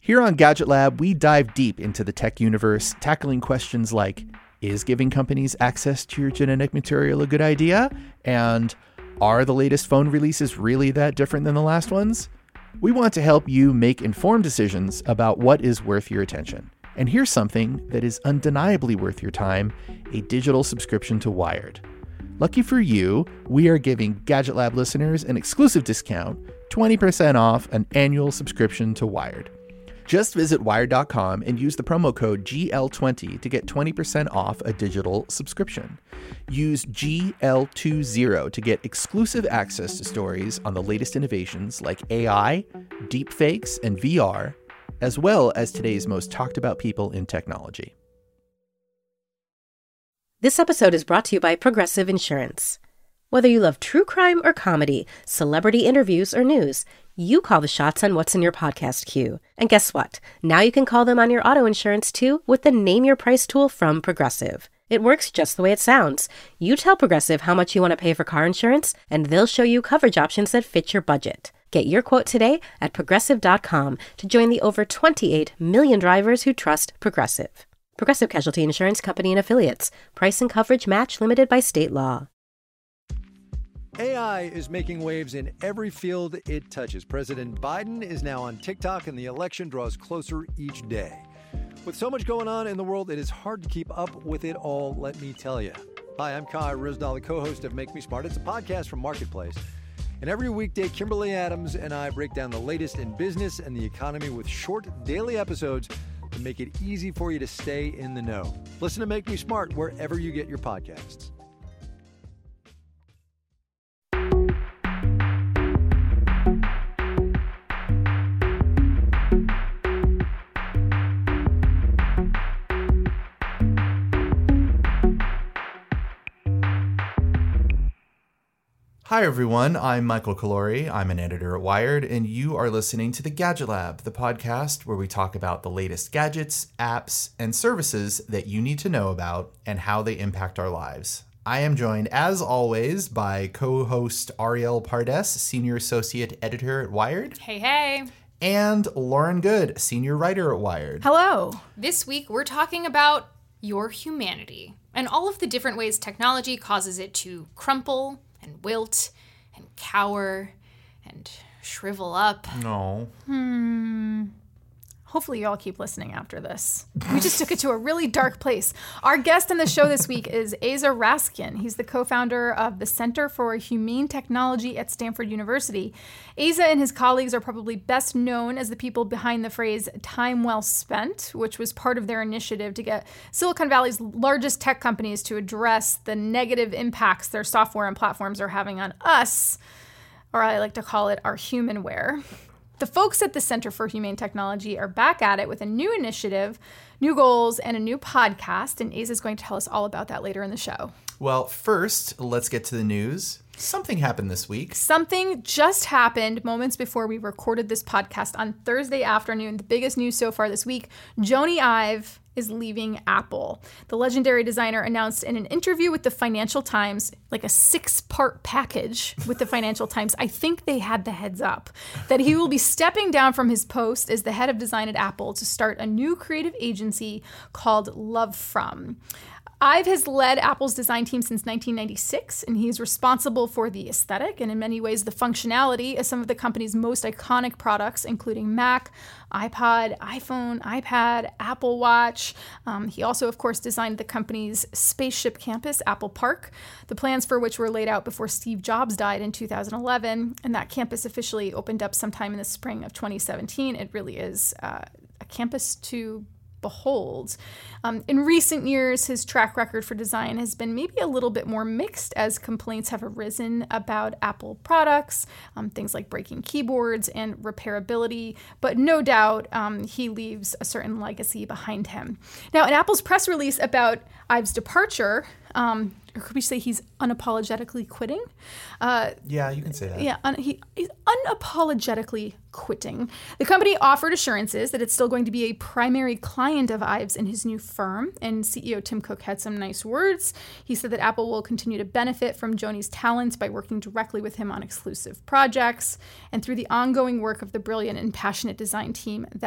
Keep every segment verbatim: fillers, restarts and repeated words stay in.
Here on Gadget Lab, we dive deep into the tech universe, tackling questions like, is giving companies access to your genetic material a good idea? And are the latest phone releases really that different than the last ones? We want to help you make informed decisions about what is worth your attention. And here's something that is undeniably worth your time, a digital subscription to Wired. Lucky for you, we are giving Gadget Lab listeners an exclusive discount, twenty percent off an annual subscription to Wired. Just visit wired dot com and use the promo code G L twenty to get twenty percent off a digital subscription. Use G L twenty to get exclusive access to stories on the latest innovations like A I, deepfakes, and V R, as well as today's most talked about people in technology. This episode is brought to you by Progressive Insurance. Whether you love true crime or comedy, celebrity interviews or news, you call the shots on what's in your podcast queue. And guess what? Now you can call them on your auto insurance too with the Name Your Price tool from Progressive. It works just the way it sounds. You tell Progressive how much you want to pay for car insurance, and they'll show you coverage options that fit your budget. Get your quote today at progressive dot com to join the over twenty-eight million drivers who trust Progressive. Progressive Casualty Insurance Company and Affiliates. Price and coverage match limited by state law. A I is making waves in every field it touches. President Biden is now on TikTok, and the election draws closer each day. With so much going on in the world, it is hard to keep up with it all, let me tell you. Hi, I'm Kai Ryssdal, the co-host of Make Me Smart. It's a podcast from Marketplace. And every weekday, Kimberly Adams and I break down the latest in business and the economy with short daily episodes to make it easy for you to stay in the know. Listen to Make Me Smart wherever you get your podcasts. Hi everyone, I'm Michael Calori. I'm an editor at Wired, and you are listening to the Gadget Lab, the podcast where we talk about the latest gadgets, apps, and services that you need to know about and how they impact our lives. I am joined, as always, by co-host Ariel Pardes, senior associate editor at Wired. Hey, hey. And Lauren Good, senior writer at Wired. Hello. This week we're talking about your humanity and all of the different ways technology causes it to crumple and wilt and cower and shrivel up. No. Hmm. Hopefully you all keep listening after this. We just took it to a really dark place. Our guest on the show this week is Asa Raskin. He's the co-founder of the Center for Humane Technology at Stanford University. Asa and his colleagues are probably best known as the people behind the phrase time well spent, which was part of their initiative to get Silicon Valley's largest tech companies to address the negative impacts their software and platforms are having on us, or I like to call it our humanware. The folks at the Center for Humane Technology are back at it with a new initiative, new goals, and a new podcast, and Asa is going to tell us all about that later in the show. Well, first, let's get to the news. Something happened this week. Something just happened moments before we recorded this podcast on Thursday afternoon. The biggest news so far this week, Jony Ive is leaving Apple. The legendary designer announced in an interview with the Financial Times, like a six-part package with the Financial Times, I think they had the heads up, that he will be stepping down from his post as the head of design at Apple to start a new creative agency called Love From. Ive has led Apple's design team since nineteen ninety-six, and he's responsible for the aesthetic and in many ways the functionality of some of the company's most iconic products, including Mac, iPod, iPhone, iPad, Apple Watch. Um, he also, of course, designed the company's spaceship campus, Apple Park, the plans for which were laid out before Steve Jobs died in two thousand eleven, and that campus officially opened up sometime in the spring of twenty seventeen. It really is uh, a campus to behold. Um, in recent years, his track record for design has been maybe a little bit more mixed as complaints have arisen about Apple products, um, things like breaking keyboards and repairability, but no doubt um, he leaves a certain legacy behind him. Now, in Apple's press release about Ive's departure, um, or could we say he's unapologetically quitting? Uh, yeah, you can say that. Yeah, un- he, he's unapologetically quitting. The company offered assurances that it's still going to be a primary client of Ive's in his new firm, and C E O Tim Cook had some nice words. He said that Apple will continue to benefit from Jony's talents by working directly with him on exclusive projects and through the ongoing work of the brilliant and passionate design team that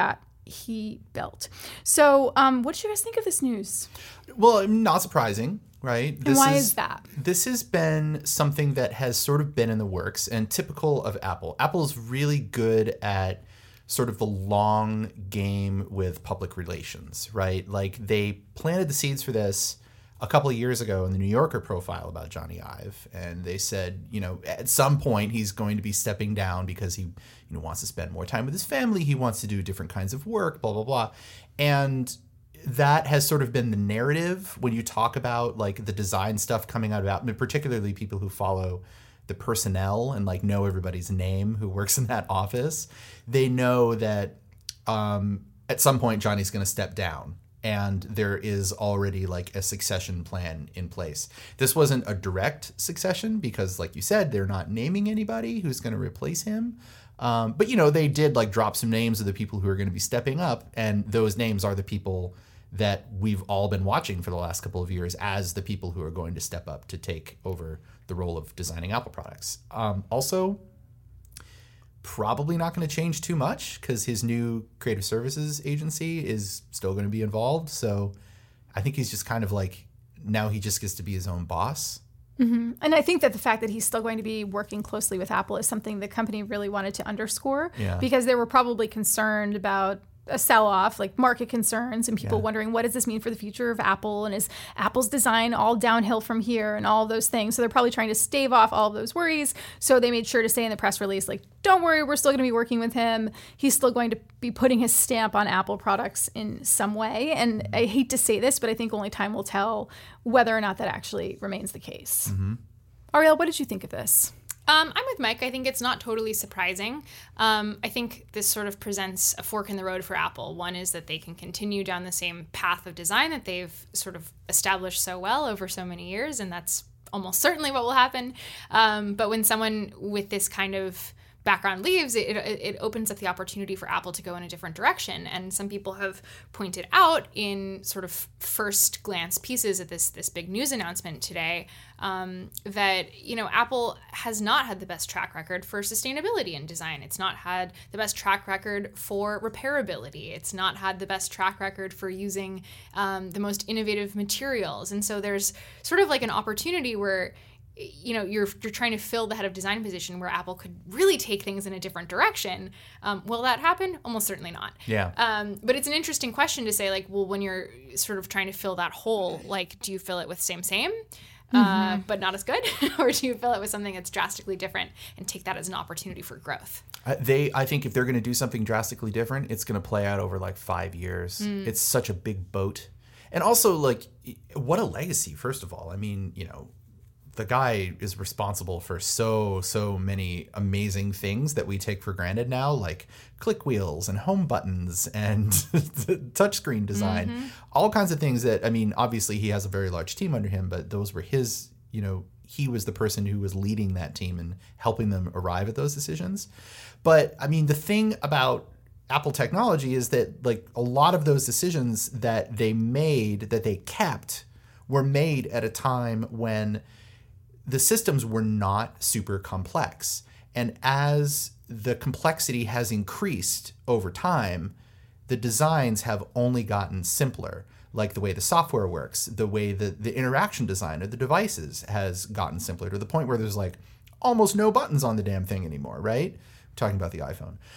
he built. So um, what did you guys think of this news? Well, not surprising, right? And This why is that? This has been something that has sort of been in the works and typical of Apple. Apple's really good at sort of the long game with public relations, right? Like they planted the seeds for this a couple of years ago in the New Yorker profile about Johnny Ive. And they said, you know, at some point he's going to be stepping down because he, you know, wants to spend more time with his family. He wants to do different kinds of work, blah, blah, blah. And that has sort of been the narrative when you talk about like the design stuff coming out of Apple, particularly people who follow the personnel and like know everybody's name who works in that office. They know that um, at some point Johnny's going to step down. And there is already like a succession plan in place. This wasn't a direct succession because, like you said, they're not naming anybody who's going to replace him. Um, but, you know, they did like drop some names of the people who are going to be stepping up. And those names are the people that we've all been watching for the last couple of years as the people who are going to step up to take over the role of designing Apple products. Um, also, probably not going to change too much because his new creative services agency is still going to be involved. So I think he's just kind of like, now he just gets to be his own boss. Mm-hmm. And I think that the fact that he's still going to be working closely with Apple is something the company really wanted to underscore Yeah. because they were probably concerned about a sell-off, like market concerns and people Yeah. wondering, what does this mean for the future of Apple? And is Apple's design all downhill from here and all those things? So they're probably trying to stave off all of those worries. So they made sure to say in the press release, like, don't worry, we're still going to be working with him. He's still going to be putting his stamp on Apple products in some way. And I hate to say this, but I think only time will tell whether or not that actually remains the case. Mm-hmm. Ariel, what did you think of this? Um, I'm with Mike. I think it's not totally surprising. Um, I think this sort of presents a fork in the road for Apple. One is that they can continue down the same path of design that they've sort of established so well over so many years, and that's almost certainly what will happen. Um, but when someone with this kind of background leaves, it, it it opens up the opportunity for Apple to go in a different direction. And some people have pointed out in sort of first glance pieces at this this big news announcement today um, that, you know, Apple has not had the best track record for sustainability in design. It's not had the best track record for repairability. It's not had the best track record for using um, the most innovative materials. And so there's sort of like an opportunity where, you know, you're you're trying to fill the head of design position where Apple could really take things in a different direction. Um, will that happen? Almost certainly not. Yeah. Um, but it's an interesting question to say, like, well, when you're sort of trying to fill that hole, like, do you fill it with same, same, mm-hmm. uh, but not as good? Or do you fill it with something that's drastically different and take that as an opportunity for growth? Uh, they, I think if they're going to do something drastically different, it's going to play out over like five years. Mm. It's such a big boat. And also, like, what a legacy, first of all. I mean, you know, the guy is responsible for so, so many amazing things that we take for granted now, like click wheels and home buttons and touchscreen design, mm-hmm. all kinds of things that, I mean, obviously he has a very large team under him, but those were his, you know, he was the person who was leading that team and helping them arrive at those decisions. But I mean, the thing about Apple technology is that like a lot of those decisions that they made, that they kept, were made at a time when the systems were not super complex. And as the complexity has increased over time, the designs have only gotten simpler, like the way the software works, the way the, the interaction design of the devices has gotten simpler to the point where there's like almost no buttons on the damn thing anymore, right? I'm talking about the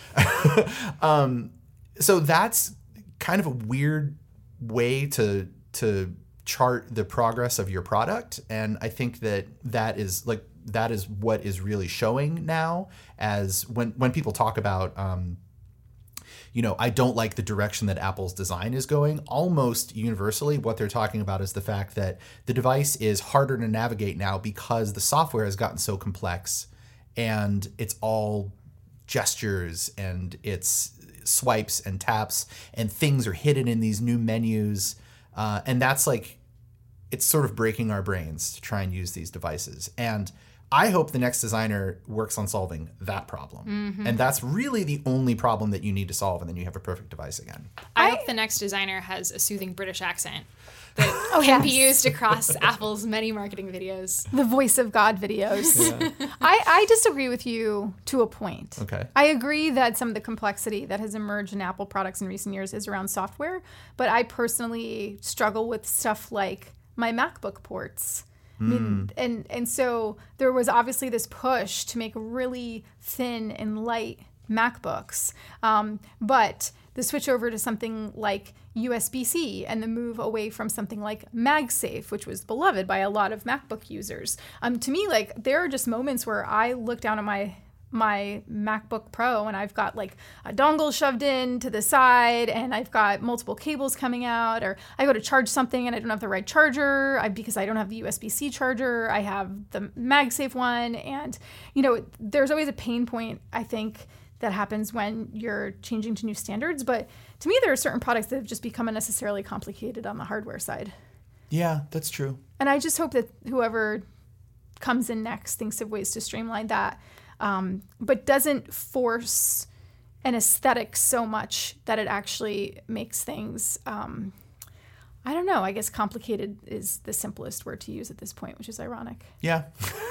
iPhone. um, so that's kind of a weird way to to chart the progress of your product. And I think that that is like, that is what is really showing now as when, when people talk about, um, you know, I don't like the direction that Apple's design is going. Almost universally, what they're talking about is the fact that the device is harder to navigate now because the software has gotten so complex and it's all gestures and it's swipes and taps and things are hidden in these new menus. Uh, and that's like, it's sort of breaking our brains to try and use these devices. And I hope the next designer works on solving that problem. Mm-hmm. And that's really the only problem that you need to solve, and then you have a perfect device again. I, I- hope the next designer has a soothing British accent that Oh, can yes. be used across Apple's many marketing videos. The voice of God videos. I, I disagree with you to a point. Okay. I agree that some of the complexity that has emerged in Apple products in recent years is around software, but I personally struggle with stuff like my MacBook ports. I mean, and, and so there was obviously this push to make really thin and light MacBooks. Um, but the switch over to something like U S B C and the move away from something like MagSafe, which was beloved by a lot of MacBook users. Um, to me, like there are just moments where I look down at my my MacBook Pro and I've got like a dongle shoved in to the side and I've got multiple cables coming out, or I go to charge something and I don't have the right charger I, because I don't have the U S B C charger. I have the MagSafe one, and you know, there's always a pain point, I think, that happens when you're changing to new standards. But to me, there are certain products that have just become unnecessarily complicated on the hardware side. Yeah, that's true. And I just hope that whoever comes in next thinks of ways to streamline that, um, but doesn't force an aesthetic so much that it actually makes things, um, I don't know, I guess complicated is the simplest word to use at this point, which is ironic. Yeah.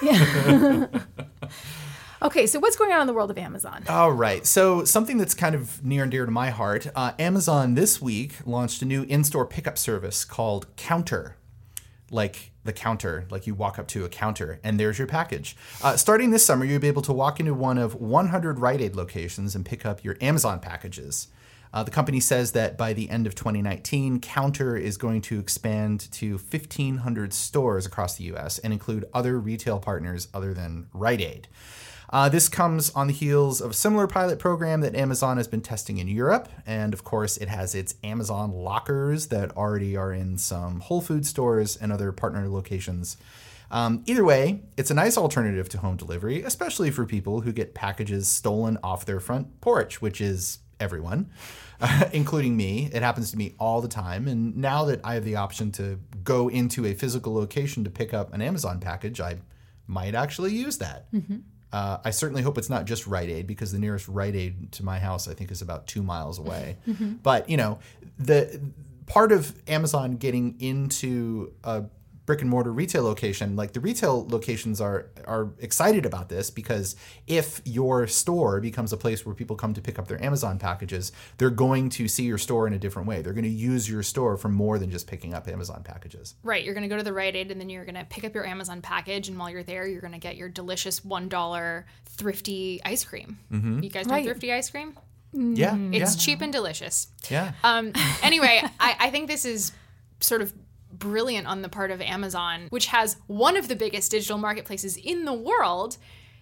Okay, so what's going on in the world of Amazon? All right. So something that's kind of near and dear to my heart, uh, Amazon this week launched a new in-store pickup service called Counter. Like the counter, like you walk up to a counter and there's your package. Uh, starting this summer, you'll be able to walk into one of one hundred Rite Aid locations and pick up your Amazon packages. Uh, the company says that by the end of twenty nineteen, Counter is going to expand to fifteen hundred stores across the U S and include other retail partners other than Rite Aid. Uh, this comes on the heels of a similar pilot program that Amazon has been testing in Europe. And of course, it has its Amazon lockers that already are in some Whole Foods stores and other partner locations. Um, either way, it's a nice alternative to home delivery, especially for people who get packages stolen off their front porch, which is everyone, uh, including me. It happens to me all the time. And now that I have the option to go into a physical location to pick up an Amazon package, I might actually use that. Mm-hmm. Uh, I certainly hope it's not just Rite Aid, because the nearest Rite Aid to my house, I think, is about two miles away. Mm-hmm. But, you know, the part of Amazon getting into a brick and mortar retail location, like the retail locations are are excited about this, because if your store becomes a place where people come to pick up their Amazon packages, they're going to see your store in a different way. They're going to use your store for more than just picking up Amazon packages. Right. You're going to go to the Rite Aid and then you're going to pick up your Amazon package. And while you're there, you're going to get your delicious one dollar Thrifty ice cream. Mm-hmm. You guys know Right. Thrifty ice cream? Yeah. It's yeah. cheap and delicious. Yeah. Um, anyway, I, I think this is sort of brilliant on the part of Amazon, which has one of the biggest digital marketplaces in the world,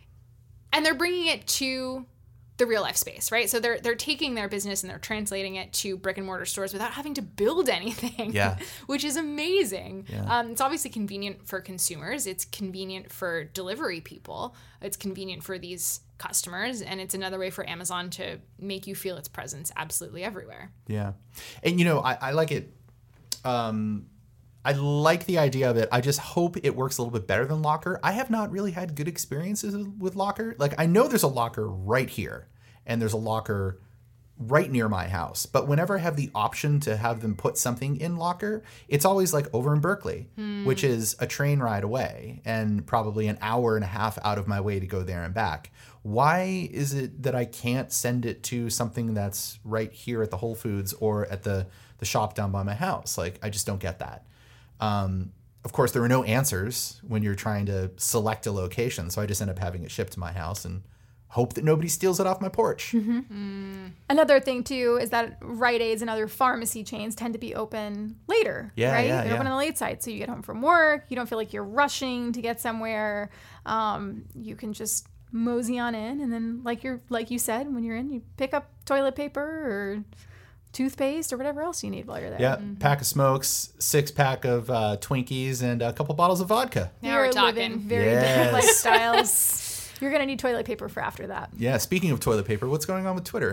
and they're bringing it to the real life space, right? So they're they're taking their business and they're translating it to brick and mortar stores without having to build anything, Yeah. which is amazing. Yeah. Um, it's obviously convenient for consumers. It's convenient for delivery people. It's convenient for these customers, and it's another way for Amazon to make you feel its presence absolutely everywhere. Yeah. And, you know, I, I like it. Um, I like the idea of it. I just hope it works a little bit better than Locker. I have not really had good experiences with Locker. Like, I know there's a Locker right here, and there's a Locker right near my house. But whenever I have the option to have them put something in Locker, it's always like over in Berkeley, hmm. which is a train ride away and probably an hour and a half out of my way to go there and back. Why is it that I can't send it to something that's right here at the Whole Foods or at the, the shop down by my house? Like, I just don't get that. Um, of course, there are no answers when you're trying to select a location, so I just end up having it shipped to my house and hope that nobody steals it off my porch. Mm-hmm. Mm. Another thing, too, is that Rite Aids and other pharmacy chains tend to be open later, yeah, right? Yeah, They're yeah. open on the late side, so you get home from work, you don't feel like you're rushing to get somewhere. Um, you can just mosey on in, and then, like you're like you said, when you're in, you pick up toilet paper or toothpaste or whatever else you need while you're there. Yeah, Mm-hmm. pack of smokes, six pack of uh, Twinkies, and a couple bottles of vodka. Now You're we're talking. living very Yes. different lifestyles. You're gonna need toilet paper for after that. Yeah, speaking of toilet paper, what's going on with Twitter?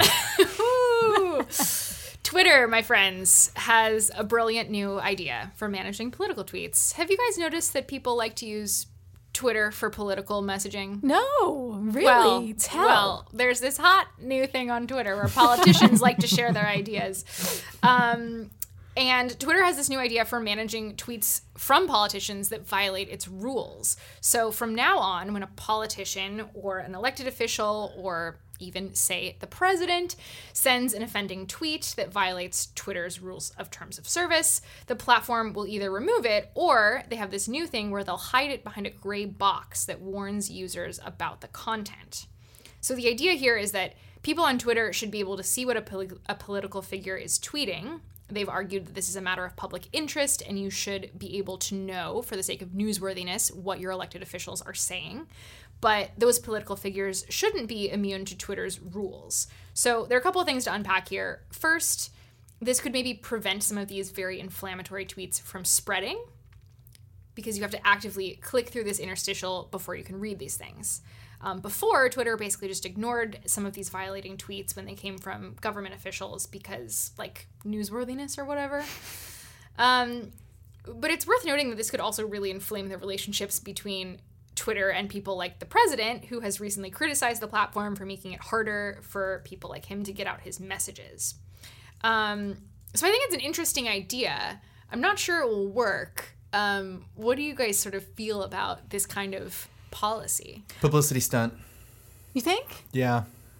Ooh. Twitter, my friends, has a brilliant new idea for managing political tweets. Have you guys noticed that people like to use Twitter for political messaging? No, really? Well, Tell. well, there's this hot new thing on Twitter where politicians like to share their ideas. Um, and Twitter has this new idea for managing tweets from politicians that violate its rules. So from now on, when a politician or an elected official or even, say, the president sends an offending tweet that violates Twitter's rules of terms of service, the platform will either remove it or they have this new thing where they'll hide it behind a gray box that warns users about the content. So the idea here is that people on Twitter should be able to see what a, poli- a political figure is tweeting. They've argued that this is a matter of public interest and you should be able to know, for the sake of newsworthiness, what your elected officials are saying. But those political figures shouldn't be immune to Twitter's rules. So there are a couple of things to unpack here. First, this could maybe prevent some of these very inflammatory tweets from spreading because you have to actively click through this interstitial before you can read these things. Um, before, Twitter basically just ignored some of these violating tweets when they came from government officials because, like, newsworthiness or whatever. Um, but it's worth noting that this could also really inflame the relationships between Twitter and people like the president, who has recently criticized the platform for making it harder for people like him to get out his messages. Um, so I think it's an interesting idea. I'm not sure it will work. Um, what do you guys sort of feel about this kind of policy? Publicity stunt. You think? Yeah.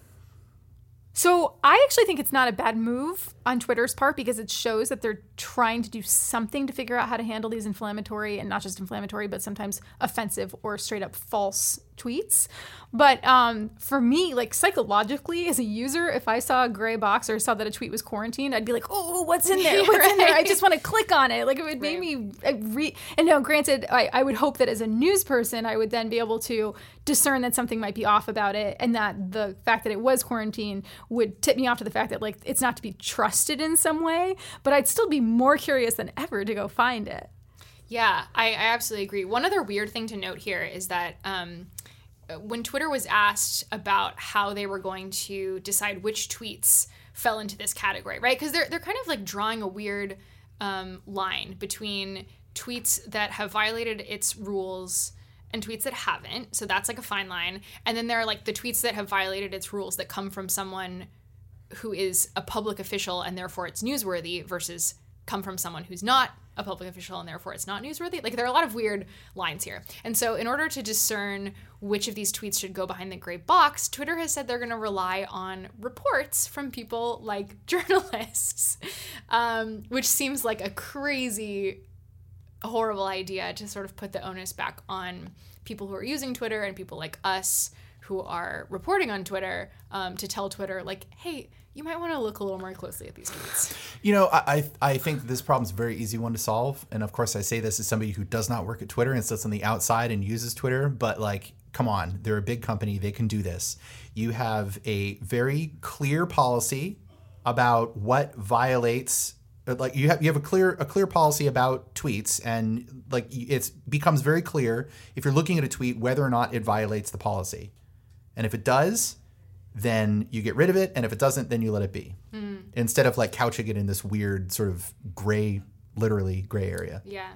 So I actually think it's not a bad move on Twitter's part because it shows that they're trying to do something to figure out how to handle these inflammatory, and not just inflammatory, but sometimes offensive or straight up false tweets. But um, for me, like psychologically as a user, if I saw a gray box or saw that a tweet was quarantined, I'd be like, oh, what's in there? What's in there? I just want to click on it. Like it would make right. me re- and now granted, I, I would hope that as a news person, I would then be able to discern that something might be off about it, and that the fact that it was quarantined would tip me off to the fact that like it's not to be trusted in some way. But I'd still be more curious than ever to go find it. Yeah, I, I absolutely agree. One other weird thing to note here is that um, when Twitter was asked about how they were going to decide which tweets fell into this category, right? Because they're they're kind of like drawing a weird um, line between tweets that have violated its rules and tweets that haven't. So that's like a fine line. And then there are like the tweets that have violated its rules that come from someone who is a public official and therefore it's newsworthy versus come from someone who's not a public official and therefore it's not newsworthy. Like there are a lot of weird lines here. And so in order to discern which of these tweets should go behind the gray box, Twitter has said they're going to rely on reports from people like journalists, um, which seems like a crazy, horrible idea to sort of put the onus back on people who are using Twitter and people like us who are reporting on Twitter um, to tell Twitter, like, hey, you might want to look a little more closely at these tweets. You know, I I think this problem is a very easy one to solve. And of course, I say this as somebody who does not work at Twitter and sits on the outside and uses Twitter. But like, come on, they're a big company. They can do this. You have a very clear policy about what violates. Like you have you have a clear a clear policy about tweets, and like it becomes very clear if you're looking at a tweet whether or not it violates the policy. And if it does, then you get rid of it. And if it doesn't, then you let it be. Mm. Instead of like couching it in this weird sort of gray, literally gray area. Yeah.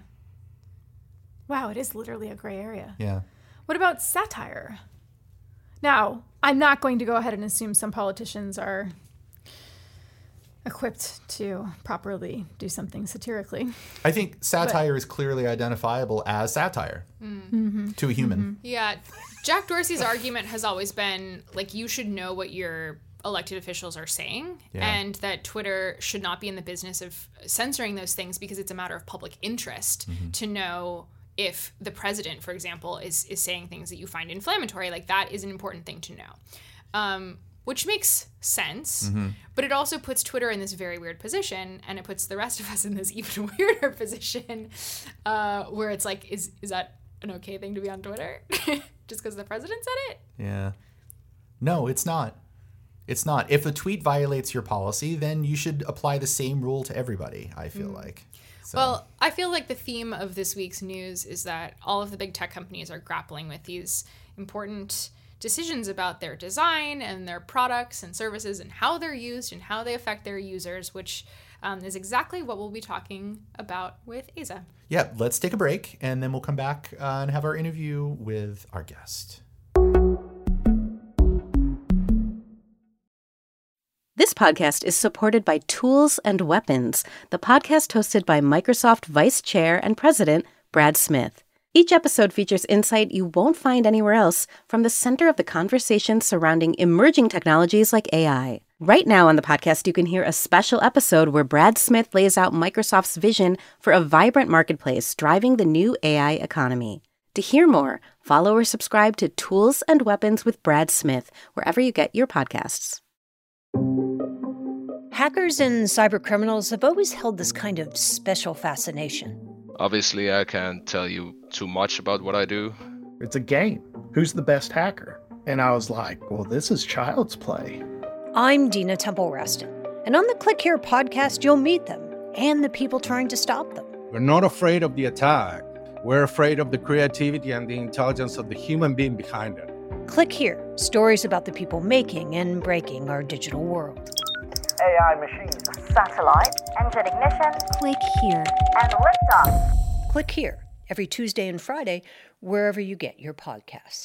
Wow, it is literally a gray area. Yeah. What about satire? Now, I'm not going to go ahead and assume some politicians are equipped to properly do something satirically. I think satire but, is clearly identifiable as satire mm-hmm. to a human. Mm-hmm. Yeah. Jack Dorsey's argument has always been, like, you should know what your elected officials are saying, yeah. and that Twitter should not be in the business of censoring those things because it's a matter of public interest mm-hmm. to know if the president, for example, is, is saying things that you find inflammatory. Like, that is an important thing to know. Um, which makes sense, mm-hmm. but it also puts Twitter in this very weird position, and it puts the rest of us in this even weirder position, uh, where it's like, is is that an okay thing to be on Twitter? Just because the president said it? Yeah. No, it's not. It's not. If a tweet violates your policy, then you should apply the same rule to everybody, I feel mm. like. So. Well, I feel like the theme of this week's news is that all of the big tech companies are grappling with these important decisions about their design and their products and services and how they're used and how they affect their users, which um, is exactly what we'll be talking about with Aza. Yeah, let's take a break, and then we'll come back uh, and have our interview with our guest. This podcast is supported by Tools and Weapons, the podcast hosted by Microsoft Vice Chair and President Brad Smith. Each episode features insight you won't find anywhere else from the center of the conversation surrounding emerging technologies like A I. Right now on the podcast, you can hear a special episode where Brad Smith lays out Microsoft's vision for a vibrant marketplace driving the new A I economy. To hear more, follow or subscribe to Tools and Weapons with Brad Smith wherever you get your podcasts. Hackers and cybercriminals have always held this kind of special fascination. Obviously, I can't tell you too much about what I do. It's a game. Who's the best hacker? And I was like, well, this is child's play. I'm Dina Temple-Raston, and on the Click Here podcast, you'll meet them and the people trying to stop them. We're not afraid of the attack. We're afraid of the creativity and the intelligence of the human being behind it. Click Here, stories about the people making and breaking our digital world. A I machines, satellite, engine ignition, Click Here, and liftoff. Click Here, every Tuesday and Friday, wherever you get your podcasts.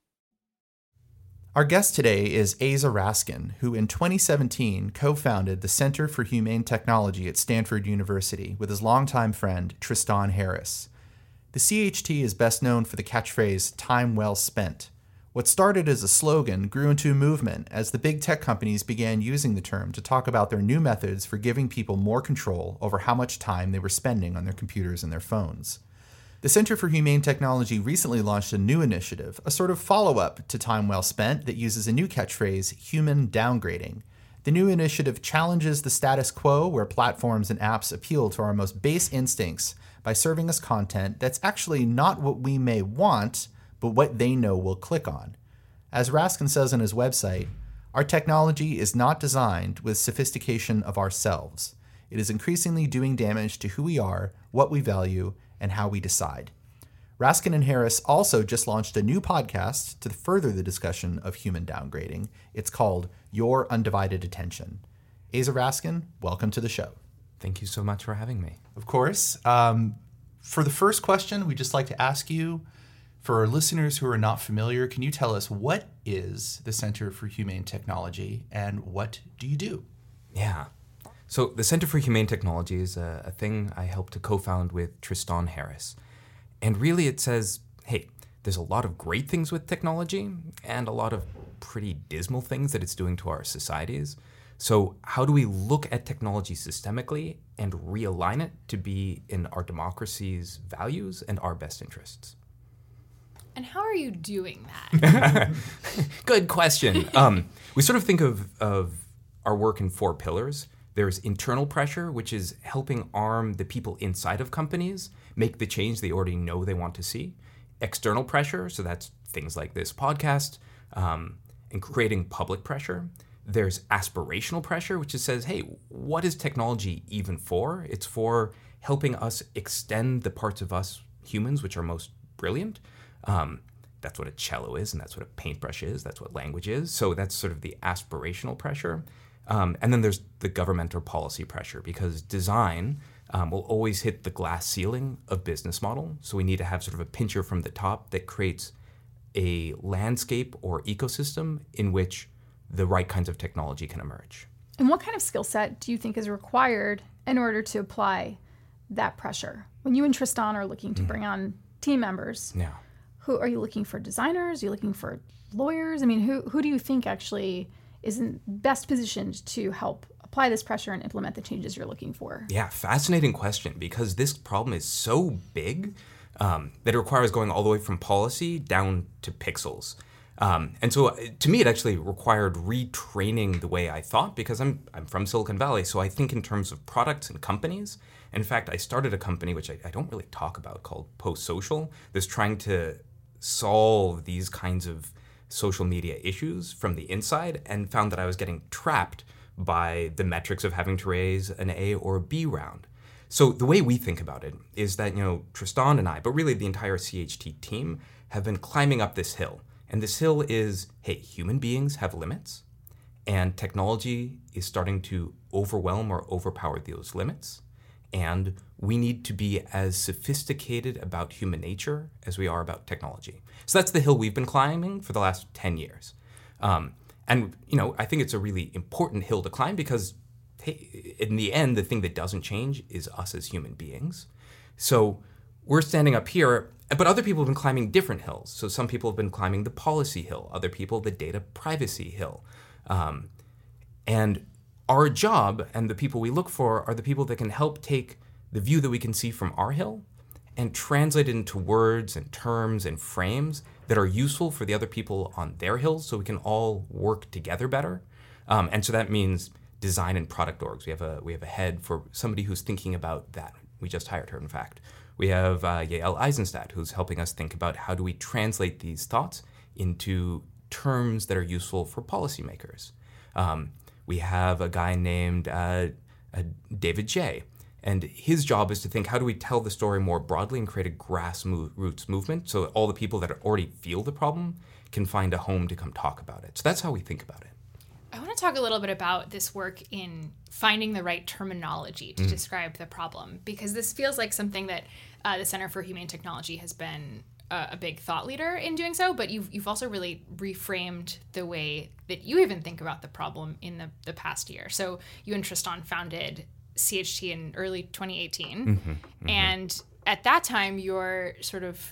Our guest today is Aza Raskin, who in twenty seventeen co-founded the Center for Humane Technology at Stanford University with his longtime friend Tristan Harris. The C H T is best known for the catchphrase, "Time well spent." What started as a slogan grew into a movement as the big tech companies began using the term to talk about their new methods for giving people more control over how much time they were spending on their computers and their phones. The Center for Humane Technology recently launched a new initiative, a sort of follow-up to Time Well Spent that uses a new catchphrase, human downgrading. The new initiative challenges the status quo where platforms and apps appeal to our most base instincts by serving us content that's actually not what we may want, but what they know we'll click on. As Raskin says on his website, our technology is not designed with sophistication of ourselves. It is increasingly doing damage to who we are, what we value, and how we decide. Raskin and Harris also just launched a new podcast to further the discussion of human downgrading. It's called Your Undivided Attention. Aza Raskin, welcome to the show. Thank you so much for having me. Of course. Um, for the first question, we'd just like to ask you, for our listeners who are not familiar, can you tell us what is the Center for Humane Technology and what do you do? Yeah. So the Center for Humane Technology is a, a thing I helped to co-found with Tristan Harris. And really it says, hey, there's a lot of great things with technology and a lot of pretty dismal things that it's doing to our societies. So how do we look at technology systemically and realign it to be in our democracy's values and our best interests? And how are you doing that? Good question. Um, we sort of think of, of our work in four pillars. There's internal pressure, which is helping arm the people inside of companies make the change they already know they want to see. External pressure, so that's things like this podcast, um, and creating public pressure. There's aspirational pressure, which is says, hey, what is technology even for? It's for helping us extend the parts of us humans which are most brilliant. Um, that's what a cello is, and that's what a paintbrush is, that's what language is. So that's sort of the aspirational pressure. Um, and then there's the government or policy pressure, because design um, will always hit the glass ceiling of business model. So we need to have sort of a pincher from the top that creates a landscape or ecosystem in which the right kinds of technology can emerge. And what kind of skill set do you think is required in order to apply that pressure? When you and Tristan are looking to bring on team members, yeah. Who are you looking for? Designers? Are you looking for lawyers? I mean, who who do you think actually is in best positioned to help apply this pressure and implement the changes you're looking for? Yeah, fascinating question, because this problem is so big um, that it requires going all the way from policy down to pixels. Um, and so uh, to me, it actually required retraining the way I thought, because I'm I'm from Silicon Valley, so I think in terms of products and companies. In fact, I started a company, which I, I don't really talk about, called Post Social, that's trying to solve these kinds of social media issues from the inside, and found that I was getting trapped by the metrics of having to raise an A or a B round. So the way we think about it is that, you know, Tristan and I, but really the entire C H T team, have been climbing up this hill. And this hill is, hey, human beings have limits, and technology is starting to overwhelm or overpower those limits. And we need to be as sophisticated about human nature as we are about technology. So that's the hill we've been climbing for the last ten years. Um, and, you know, I think it's a really important hill to climb because, hey, in the end, the thing that doesn't change is us as human beings. So we're standing up here, but other people have been climbing different hills. So some people have been climbing the policy hill, other people the data privacy hill. Um, and our job and the people we look for are the people that can help take the view that we can see from our hill and translate it into words and terms and frames that are useful for the other people on their hills so we can all work together better. Um, and so that means design and product orgs. We have a we have a head for somebody who's thinking about that. We just hired her, in fact. We have uh, Yael Eisenstadt, who's helping us think about how do we translate these thoughts into terms that are useful for policymakers. Um, we have a guy named uh, uh, David Jay, and his job is to think, how do we tell the story more broadly and create a grassroots movement so that all the people that already feel the problem can find a home to come talk about it. So that's how we think about it. I want to talk a little bit about this work in finding the right terminology to mm. describe the problem, because this feels like something that uh, the Center for Humane Technology has been a, a big thought leader in doing so, but you've, you've also really reframed the way that you even think about the problem in the, the past year. So you and Tristan founded C H T in early twenty eighteen, mm-hmm, mm-hmm. and at that time, your sort of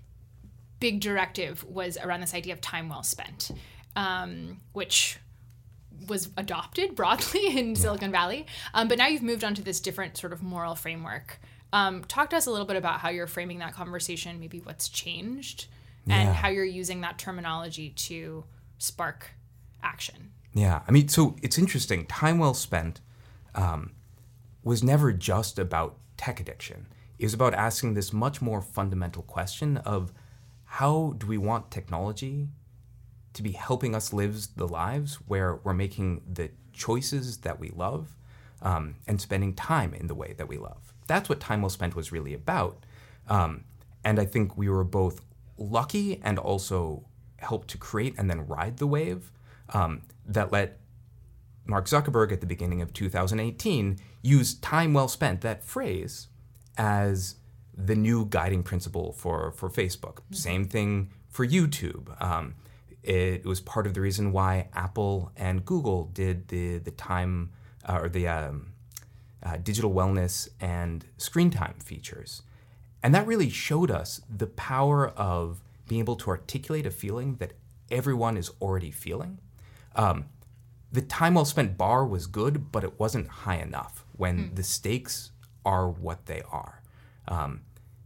big directive was around this idea of time well spent, um, which was adopted broadly in Silicon Valley. Um, but now you've moved on to this different sort of moral framework. Um, talk to us a little bit about how you're framing that conversation, maybe what's changed, yeah. and how you're using that terminology to spark action. Yeah, I mean, so it's interesting. Time well spent um, was never just about tech addiction. It was about asking this much more fundamental question of how do we want technology to be helping us live the lives where we're making the choices that we love um, and spending time in the way that we love. That's what Time Well Spent was really about. Um, and I think we were both lucky and also helped to create and then ride the wave um, that let Mark Zuckerberg at the beginning of two thousand eighteen use time well spent, that phrase, as the new guiding principle for, for Facebook. Mm-hmm. Same thing for YouTube. Um, It was part of the reason why Apple and Google did the the time uh, or the um, uh, digital wellness and screen time features, and that really showed us the power of being able to articulate a feeling that everyone is already feeling. Um, the time well spent bar was good, but it wasn't high enough when mm. the stakes are what they are. Um,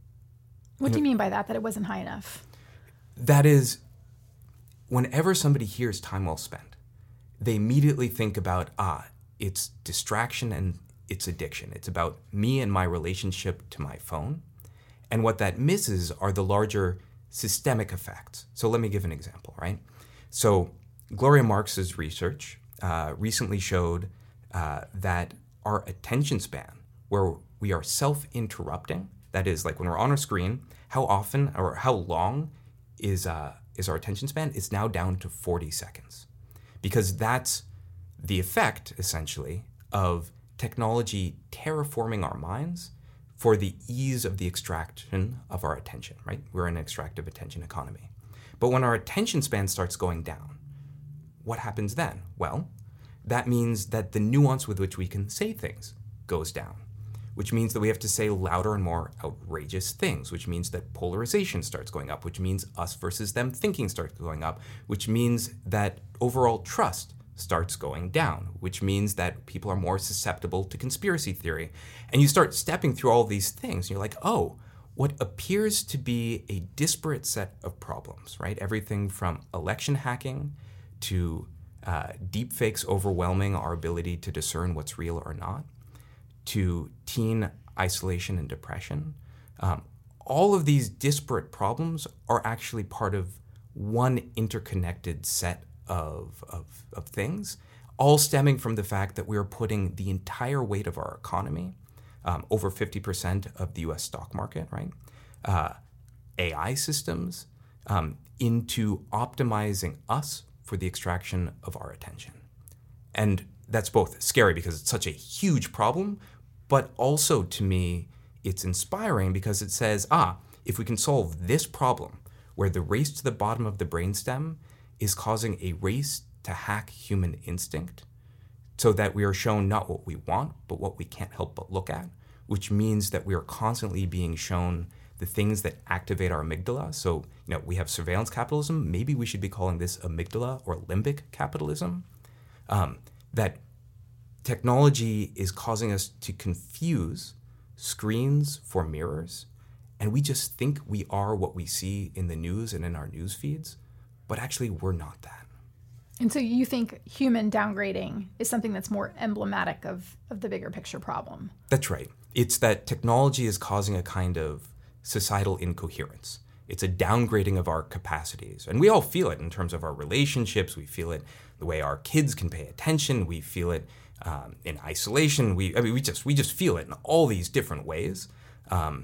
what do you mean by that? That it wasn't high enough? That is. Whenever somebody hears time well spent, they immediately think about, ah, it's distraction and it's addiction. It's about me and my relationship to my phone. And what that misses are the larger systemic effects. So let me give an example, right? So Gloria Marx's research uh, recently showed uh, that our attention span, where we are self-interrupting, that is, like when we're on a screen, how often or how long is uh, is our attention span, is now down to forty seconds. Because that's the effect, essentially, of technology terraforming our minds for the ease of the extraction of our attention, right? We're an extractive attention economy. But when our attention span starts going down, what happens then? Well, that means that the nuance with which we can say things goes down, which means that we have to say louder and more outrageous things, which means that polarization starts going up, which means us versus them thinking starts going up, which means that overall trust starts going down, which means that people are more susceptible to conspiracy theory. And you start stepping through all these things, and you're like, oh, what appears to be a disparate set of problems, right? Everything from election hacking to uh, deepfakes overwhelming our ability to discern what's real or not, to teen isolation and depression. Um, all of these disparate problems are actually part of one interconnected set of, of, of things, all stemming from the fact that we are putting the entire weight of our economy, um, over fifty percent of the U S stock market, right? Uh, A I systems, um, into optimizing us for the extraction of our attention. And that's both scary because it's such a huge problem, but also to me, it's inspiring because it says, ah, if we can solve this problem, where the race to the bottom of the brainstem is causing a race to hack human instinct, so that we are shown not what we want, but what we can't help but look at, which means that we are constantly being shown the things that activate our amygdala. So, you know, we have surveillance capitalism. Maybe we should be calling this amygdala or limbic capitalism. Um, that technology is causing us to confuse screens for mirrors, and we just think we are what we see in the news and in our news feeds, but actually we're not that. And so you think human downgrading is something that's more emblematic of, of the bigger picture problem? That's right. It's that technology is causing a kind of societal incoherence. It's a downgrading of our capacities. And we all feel it in terms of our relationships. We feel it the way our kids can pay attention. We feel it um, in isolation. We, I mean, we just we just feel it in all these different ways. Um,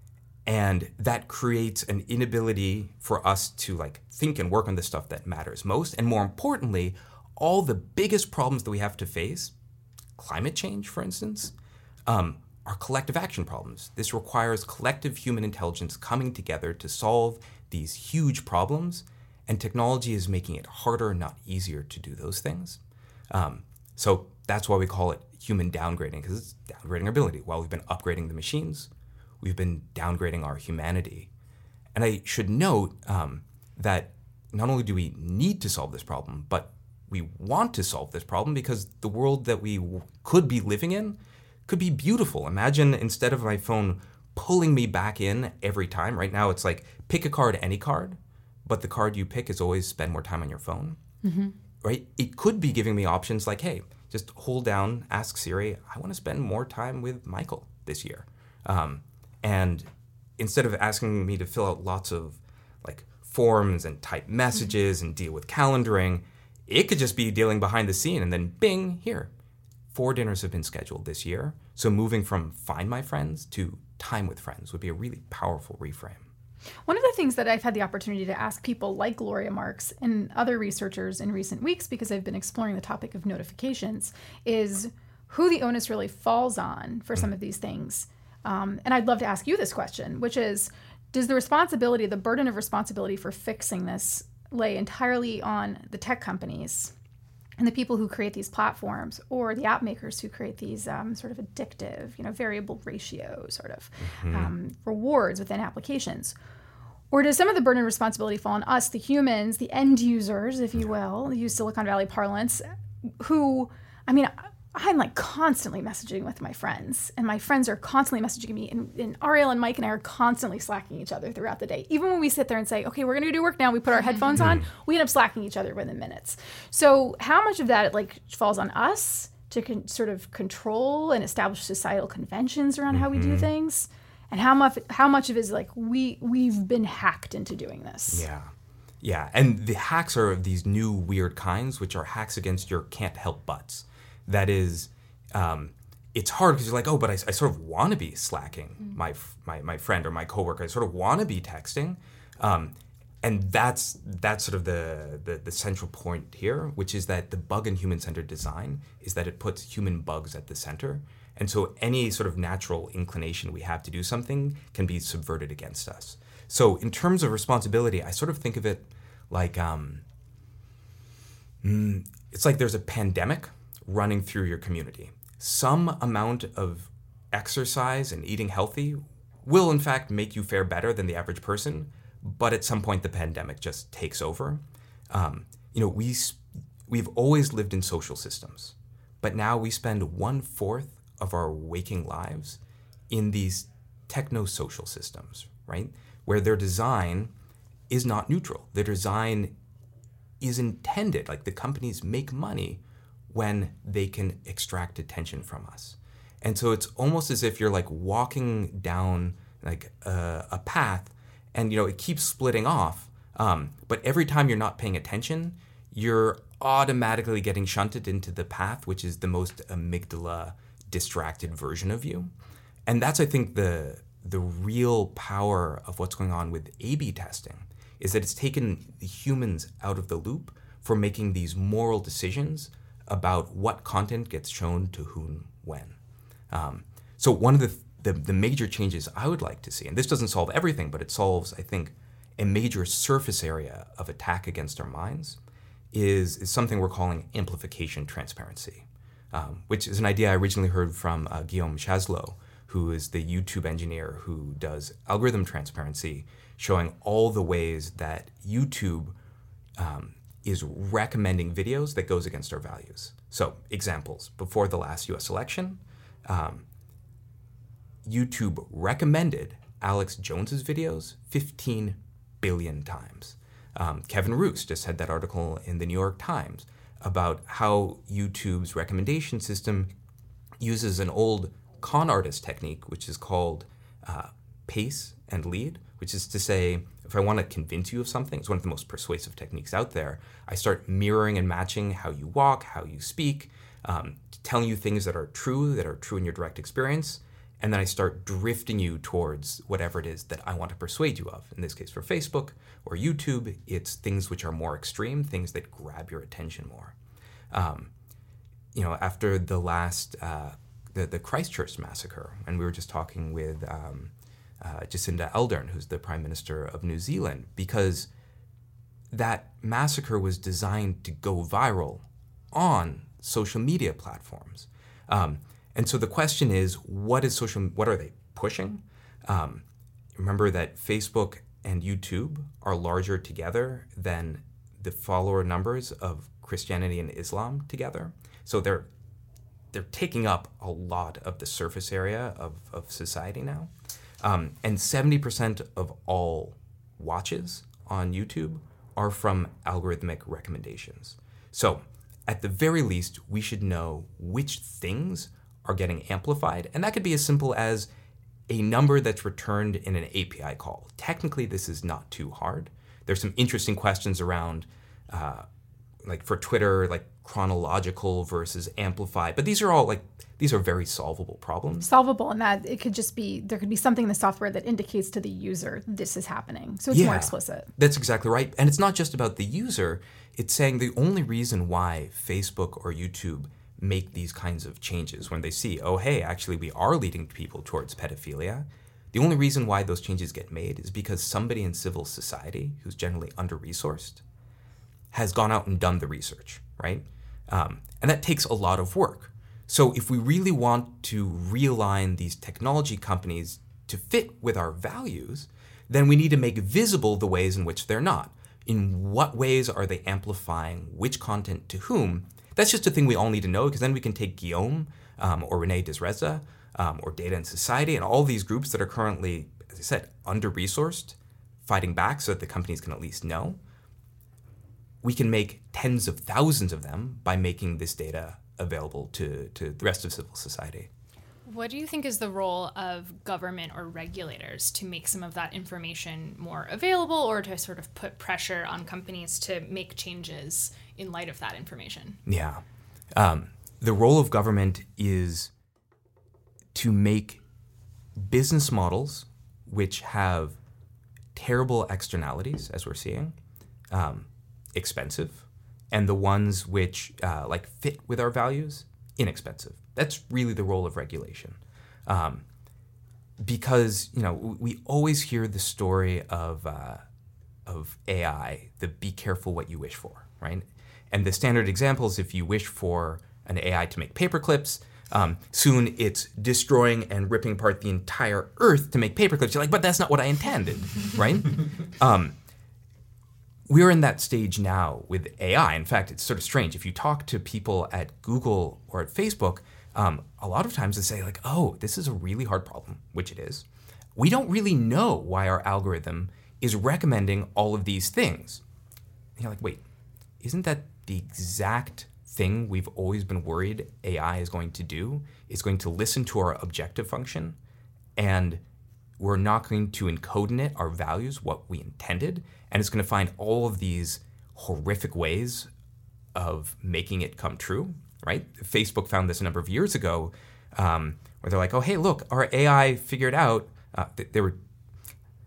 And that creates an inability for us to like think and work on the stuff that matters most. And more importantly, all the biggest problems that we have to face, climate change, for instance, um, are collective action problems. This requires collective human intelligence coming together to solve these huge problems. And technology is making it harder, not easier, to do those things. Um, so that's why we call it human downgrading, because it's downgrading our ability. While we've been upgrading the machines, we've been downgrading our humanity. And I should note um, that not only do we need to solve this problem, but we want to solve this problem because the world that we w- could be living in could be beautiful. Imagine instead of my phone pulling me back in every time, right now it's like pick a card, any card, but the card you pick is always spend more time on your phone, mm-hmm. right? It could be giving me options like, hey, just hold down, ask Siri, I want to spend more time with Michael this year. Um, And instead of asking me to fill out lots of like forms and type messages mm-hmm. and deal with calendaring, it could just be dealing behind the scene and then bing, here. Four dinners have been scheduled this year. So moving from find my friends to time with friends would be a really powerful reframe. One of the things that I've had the opportunity to ask people like Gloria Marks and other researchers in recent weeks, because I've been exploring the topic of notifications, is who the onus really falls on for mm-hmm. some of these things. Um, and I'd love to ask you this question, which is, does the responsibility, the burden of responsibility for fixing this lay entirely on the tech companies and the people who create these platforms, or the app makers who create these um, sort of addictive, you know, variable ratio sort of mm-hmm. um, rewards within applications? Or does some of the burden of responsibility fall on us, the humans, the end users, if you will, use Silicon Valley parlance, who, I mean, I'm like constantly messaging with my friends, and my friends are constantly messaging me, and, and Ariel and Mike and I are constantly slacking each other throughout the day. Even when we sit there and say, okay, we're going to do work now, we put our headphones on, we end up slacking each other within minutes. So how much of that like falls on us to con- sort of control and establish societal conventions around mm-hmm. how we do things? And how much how much of it is like we, we've been hacked into doing this? Yeah. Yeah. And the hacks are these new weird kinds, which are hacks against your can't help buts. That is, um, it's hard because you're like, oh, but I, I sort of want to be slacking mm-hmm. my, my my friend or my coworker. I sort of want to be texting. Um, and that's that's sort of the, the, the central point here, which is that the bug in human-centered design is that it puts human bugs at the center. And so any sort of natural inclination we have to do something can be subverted against us. So in terms of responsibility, I sort of think of it like, um, mm, it's like there's a pandemic running through your community. Some amount of exercise and eating healthy will in fact make you fare better than the average person, but at some point the pandemic just takes over. Um, you know, we, we've always lived in social systems, but now we spend one fourth of our waking lives in these techno-social systems, right? Where their design is not neutral. Their design is intended, like the companies make money when they can extract attention from us. And so it's almost as if you're like walking down like a, a path and, you know, it keeps splitting off. Um, but every time you're not paying attention, you're automatically getting shunted into the path, which is the most amygdala distracted version of you. And that's, I think, the the real power of what's going on with A B testing, is that it's taken the humans out of the loop for making these moral decisions about what content gets shown to whom when. Um, so one of the, the the major changes I would like to see, and this doesn't solve everything, but it solves, I think, a major surface area of attack against our minds, is, is something we're calling amplification transparency, um, which is an idea I originally heard from uh, Guillaume Chasleau, who is the YouTube engineer who does algorithm transparency, showing all the ways that YouTube um, is recommending videos that goes against our values. So examples, before the last U S election, um, YouTube recommended Alex Jones's videos fifteen billion times. Um, Kevin Roose just had that article in the New York Times about how YouTube's recommendation system uses an old con artist technique, which is called uh, pace and lead, which is to say, if I want to convince you of something, it's one of the most persuasive techniques out there. I start mirroring and matching how you walk, how you speak, um, telling you things that are true, that are true in your direct experience, and then I start drifting you towards whatever it is that I want to persuade you of. In this case, for Facebook or YouTube, it's things which are more extreme, things that grab your attention more. Um, you know, after the last, uh, the, the Christchurch massacre, and we were just talking with um, uh, Jacinda Ardern, who's the Prime Minister of New Zealand, because that massacre was designed to go viral on social media platforms. Um, And so the question is, what is social? What are they pushing? Um, remember that Facebook and YouTube are larger together than the follower numbers of Christianity and Islam together. So they're they're taking up a lot of the surface area of, of society now. Um, and seventy percent of all watches on YouTube are from algorithmic recommendations. So at the very least, we should know which things are getting amplified. And that could be as simple as a number that's returned in an A P I call. Technically, this is not too hard. There's some interesting questions around, uh, like for Twitter, like chronological versus amplified. But these are all like, these are very solvable problems. Solvable in that it could just be, there could be something in the software that indicates to the user this is happening. So it's yeah, more explicit. That's exactly right. And it's not just about the user. It's saying the only reason why Facebook or YouTube make these kinds of changes when they see, oh, hey, actually we are leading people towards pedophilia. The only reason why those changes get made is because somebody in civil society, who's generally under-resourced, has gone out and done the research, right? Um, and that takes a lot of work. So if we really want to realign these technology companies to fit with our values, then we need to make visible the ways in which they're not. In what ways are they amplifying which content to whom? That's just a thing we all need to know, because then we can take Guillaume um, or Renee Disreza um, or Data and Society and all these groups that are currently, as I said, under-resourced, fighting back so that the companies can at least know. We can make tens of thousands of them by making this data available to, to the rest of civil society. What do you think is the role of government or regulators to make some of that information more available, or to sort of put pressure on companies to make changes in light of that information? Yeah. Um, the role of government is to make business models which have terrible externalities, as we're seeing, um, expensive, and the ones which uh, like fit with our values, inexpensive. That's really the role of regulation. Um, because, you know, we always hear the story of uh, of A I, the be careful what you wish for, right? And the standard example is if you wish for an A I to make paper clips, um, soon it's destroying and ripping apart the entire earth to make paper clips. You're like, but that's not what I intended, right? Um, we're in that stage now with A I. In fact, it's sort of strange. If you talk to people at Google or at Facebook, um, a lot of times they say like, oh, this is a really hard problem, which it is. We don't really know why our algorithm is recommending all of these things. And you're like, wait, isn't that the exact thing we've always been worried A I is going to do? It's going to listen to our objective function, and we're not going to encode in it our values, what we intended, and it's going to find all of these horrific ways of making it come true, right? Facebook found this a number of years ago, um, where they're like, oh, hey, look, our A I figured out, uh, th- they were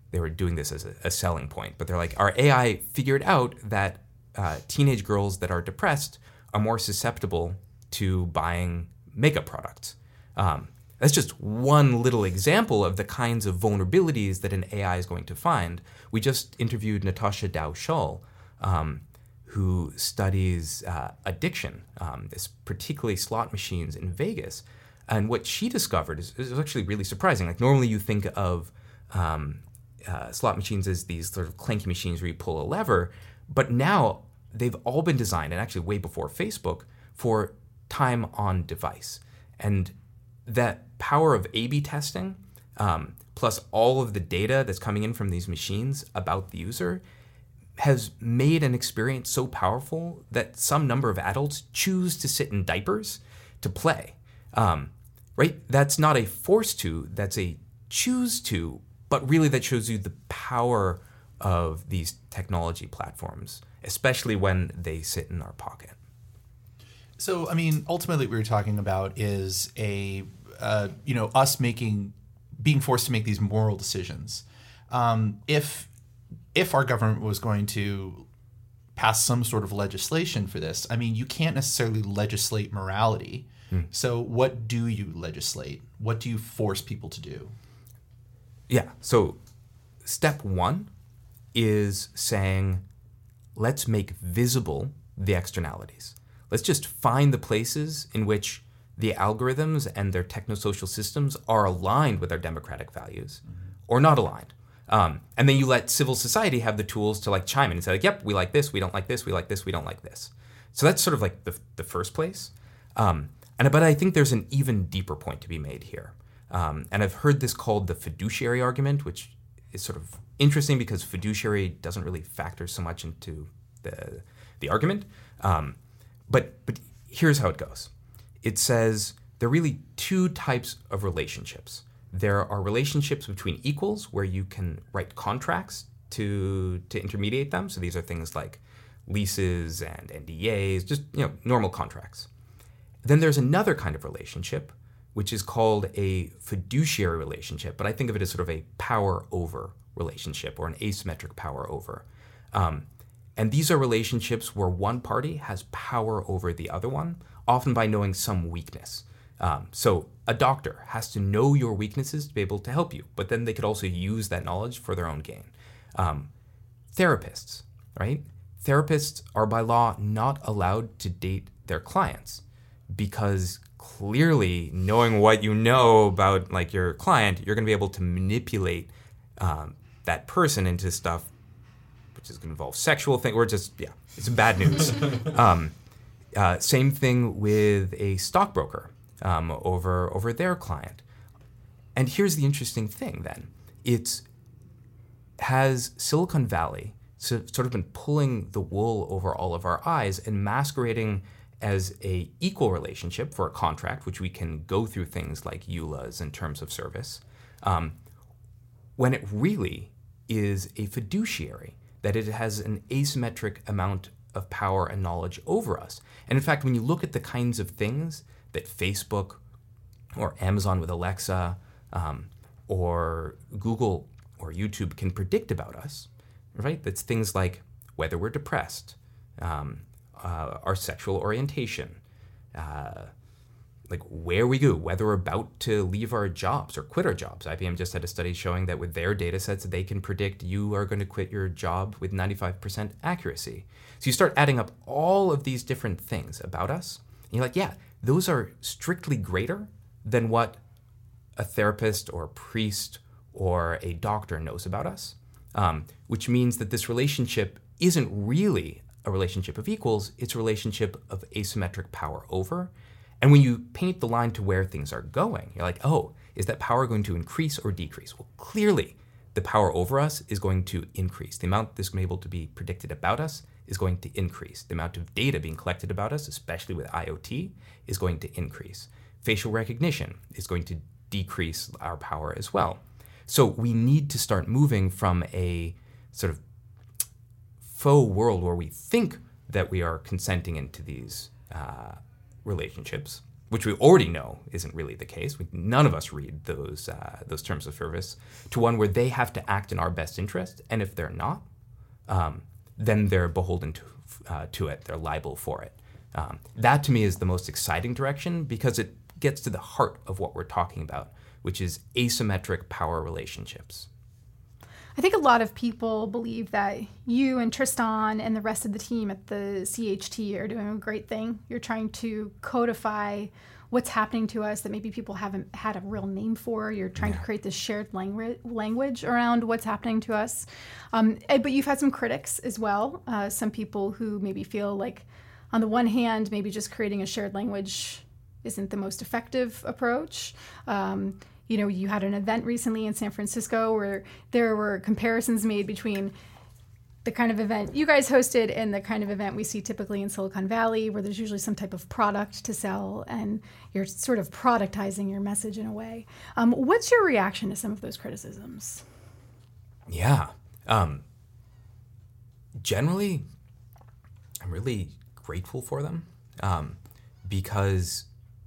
they were doing this as a, a selling point. But they're like, our A I figured out that uh, teenage girls that are depressed are more susceptible to buying makeup products. Um, that's just one little example of the kinds of vulnerabilities that an A I is going to find. We just interviewed Natasha Dow-Schull, um, who studies uh, addiction, um, this particularly slot machines in Vegas. And what she discovered is, is actually really surprising. Like normally you think of um, uh, slot machines as these sort of clanky machines where you pull a lever, but now they've all been designed, and actually way before Facebook, for time on device. And that power of A B testing, um, plus all of the data that's coming in from these machines about the user, has made an experience so powerful that some number of adults choose to sit in diapers to play. Um, right? That's not a force to, that's a choose to, but really that shows you the power of these technology platforms, especially when they sit in our pocket. So, I mean, ultimately what we're talking about is a, uh, you know, us making, being forced to make these moral decisions. Um, if if our government was going to pass some sort of legislation for this, I mean, you can't necessarily legislate morality. Mm. So what do you legislate? What do you force people to do? Yeah, so step one is saying, let's make visible the externalities. Let's just find the places in which the algorithms and their technosocial systems are aligned with our democratic values, mm-hmm. or not aligned. Um, and then you let civil society have the tools to like chime in and say, like, yep, we like this, we don't like this, we like this, we don't like this. So that's sort of like the, the first place. Um, and but I think there's an even deeper point to be made here. Um, and I've heard this called the fiduciary argument, which is sort of interesting because fiduciary doesn't really factor so much into the the argument. Um, but but here's how it goes. It says there are really two types of relationships. There are relationships between equals where you can write contracts to to intermediate them. So these are things like leases and N D As, just you know normal contracts. Then there's another kind of relationship, which is called a fiduciary relationship, but I think of it as sort of a power over relationship or an asymmetric power over. Um, and these are relationships where one party has power over the other one, often by knowing some weakness. Um, so a doctor has to know your weaknesses to be able to help you, but then they could also use that knowledge for their own gain. Um, therapists, right? Therapists are by law not allowed to date their clients because clearly knowing what you know about like your client, you're going to be able to manipulate um, that person into stuff which is going to involve sexual things, or just, yeah, it's bad news. um, uh, same thing with a stockbroker um, over over their client. And here's the interesting thing then. It's has Silicon Valley so, sort of been pulling the wool over all of our eyes and masquerading as a equal relationship for a contract, which we can go through things like E U L As and terms of service, um, when it really is a fiduciary, that it has an asymmetric amount of power and knowledge over us. And in fact, when you look at the kinds of things that Facebook or Amazon with Alexa um, or Google or YouTube can predict about us, right? That's things like whether we're depressed, um, uh, our sexual orientation, uh, like where we go, whether we're about to leave our jobs or quit our jobs. I B M just had a study showing that with their data sets, they can predict you are going to quit your job with ninety-five percent accuracy. So you start adding up all of these different things about us, and you're like, yeah, those are strictly greater than what a therapist or a priest or a doctor knows about us, um, which means that this relationship isn't really a relationship of equals, it's a relationship of asymmetric power over. And when you paint the line to where things are going, you're like, oh, is that power going to increase or decrease? Well, clearly, the power over us is going to increase. The amount that's going to be able to be predicted about us is going to increase. The amount of data being collected about us, especially with I O T, is going to increase. Facial recognition is going to decrease our power as well. So we need to start moving from a sort of faux world where we think that we are consenting into these uh, relationships which we already know isn't really the case. We, none of us read those uh, those terms of service, to one where they have to act in our best interest, and if they're not, um, then they're beholden to uh, to it. They're liable for it. Um, that to me is the most exciting direction because it gets to the heart of what we're talking about, which is asymmetric power relationships. I think a lot of people believe that you and Tristan and the rest of the team at the C H T are doing a great thing. You're trying to codify what's happening to us that maybe people haven't had a real name for. You're trying yeah. to create this shared language language around what's happening to us. Um, but you've had some critics as well, uh, some people who maybe feel like, on the one hand, maybe just creating a shared language isn't the most effective approach. Um, You know, you had an event recently in San Francisco where there were comparisons made between the kind of event you guys hosted and the kind of event we see typically in Silicon Valley, where there's usually some type of product to sell and you're sort of productizing your message in a way. Um, what's your reaction to some of those criticisms? Yeah. Um, generally, I'm really grateful for them um, because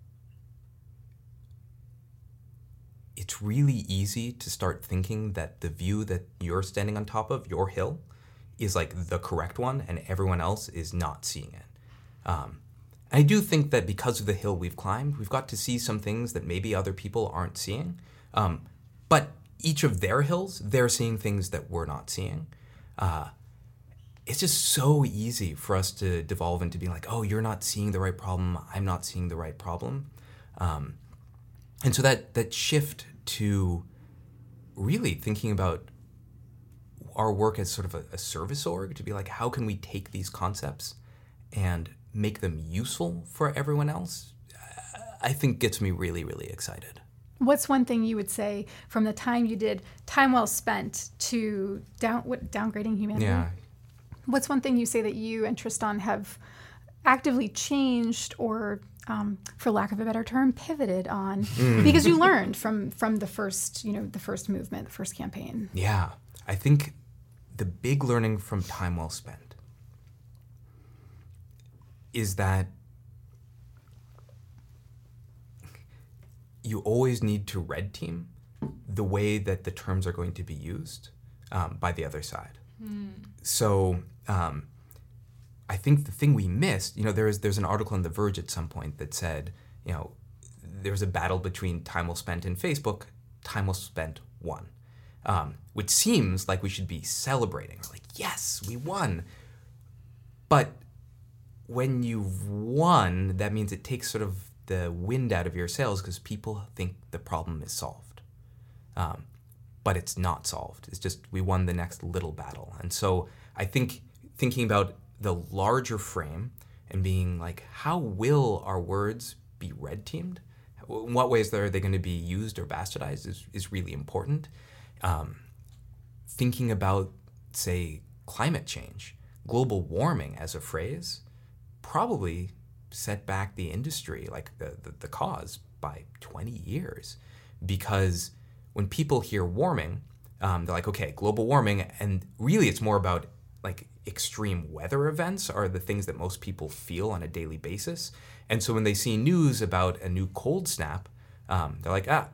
it's really easy to start thinking that the view that you're standing on top of, your hill, is like the correct one and everyone else is not seeing it. Um, I do think that because of the hill we've climbed, we've got to see some things that maybe other people aren't seeing. Um, but each of their hills, they're seeing things that we're not seeing. Uh, it's just so easy for us to devolve into being like, oh, you're not seeing the right problem, I'm not seeing the right problem. Um, and so that that shift to really thinking about our work as sort of a, a service org, to be like, how can we take these concepts and make them useful for everyone else, I think gets me really, really excited. What's one thing you would say from the time you did Time Well Spent to down what, downgrading humanity? Yeah. What's one thing you say that you and Tristan have actively changed or, um, for lack of a better term, pivoted on mm. because you learned from from the first, you know, the first movement, the first campaign? Yeah, I think the big learning from Time Well Spent is that you always need to red team the way that the terms are going to be used um, by the other side. Mm. So um, I think the thing we missed, you know, there's there's an article in The Verge at some point that said, you know, there was a battle between Time Well Spent and Facebook. Time Well Spent won, um, which seems like we should be celebrating. We're like, yes, we won. But when you've won, that means it takes sort of the wind out of your sails because people think the problem is solved. Um, but it's not solved. It's just we won the next little battle. And so I think thinking about the larger frame and being like, how will our words be red teamed? In what ways are they going to be used or bastardized is, is really important. Um, thinking about, say, climate change, global warming as a phrase, probably set back the industry, like the, the, the cause, by twenty years. Because when people hear warming, um, they're like, okay, global warming, and really it's more about like extreme weather events are the things that most people feel on a daily basis. And so when they see news about a new cold snap, um, they're like, ah,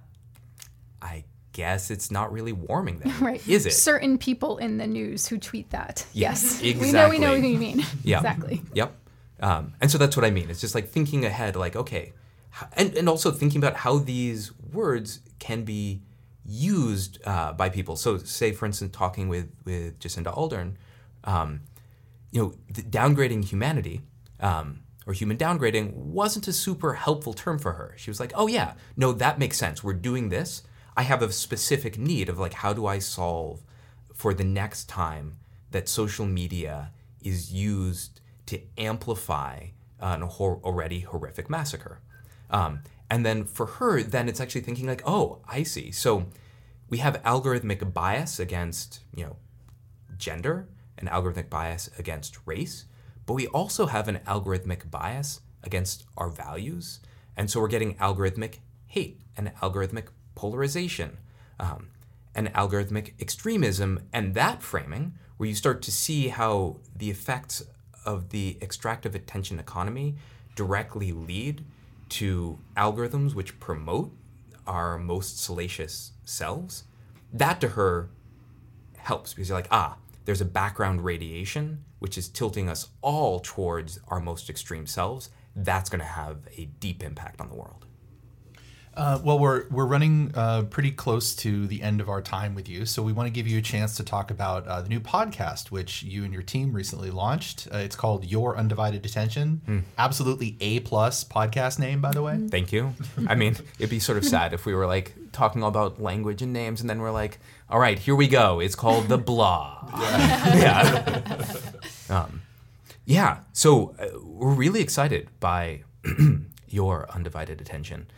I guess it's not really warming then, right. Is it? Certain people in the news who tweet that. Yes. Exactly. We know we know what you mean. Yeah. Exactly. Yep. Um, and so that's what I mean. It's just like thinking ahead, like, okay, and, and also thinking about how these words can be used uh, by people. So say, for instance, talking with, with Jacinda Ardern, um, you know, the downgrading humanity um, or human downgrading wasn't a super helpful term for her. She was like, oh yeah, no, that makes sense. We're doing this. I have a specific need of like, how do I solve for the next time that social media is used to amplify an hor- already horrific massacre? Um, and then for her, then it's actually thinking like, oh, I see. So we have algorithmic bias against, you know, gender, an algorithmic bias against race, but we also have an algorithmic bias against our values. And so we're getting algorithmic hate and algorithmic polarization, um, and algorithmic extremism, and that framing where you start to see how the effects of the extractive attention economy directly lead to algorithms which promote our most salacious selves, that to her helps because you're like, ah, there's a background radiation which is tilting us all towards our most extreme selves. That's going to have a deep impact on the world. Uh, well, we're we're running uh, pretty close to the end of our time with you, so we want to give you a chance to talk about uh, the new podcast which you and your team recently launched. Uh, it's called Your Undivided Attention. Mm. Absolutely A plus podcast name, by the way. Thank you. I mean, it'd be sort of sad if we were like talking all about language and names, and then we're like, all right, here we go. It's called The Blah. Yeah. um, yeah. So uh, we're really excited by Your Undivided Attention.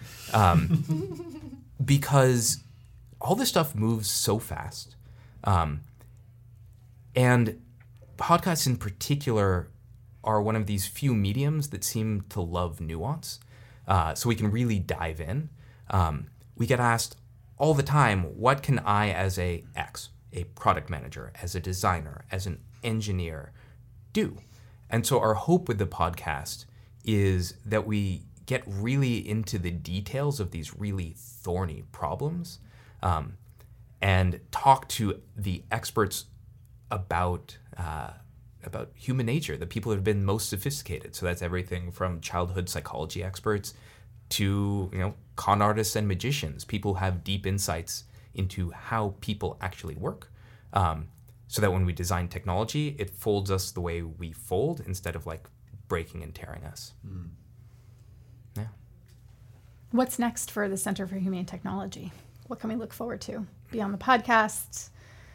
Um, because all this stuff moves so fast. Um, and podcasts in particular are one of these few mediums that seem to love nuance. Uh, so we can really dive in. Um, we get asked all the time, what can I as a X, a product manager, as a designer, as an engineer do? And so our hope with the podcast is that we get really into the details of these really thorny problems um, and talk to the experts about uh, about human nature, the people who have been most sophisticated. So that's everything from childhood psychology experts to, you know, con artists and magicians, people who have deep insights into how people actually work. Um, so that when we design technology, it folds us the way we fold instead of like breaking and tearing us. Mm. Yeah. What's next for the Center for Humane Technology? What can we look forward to beyond the podcasts,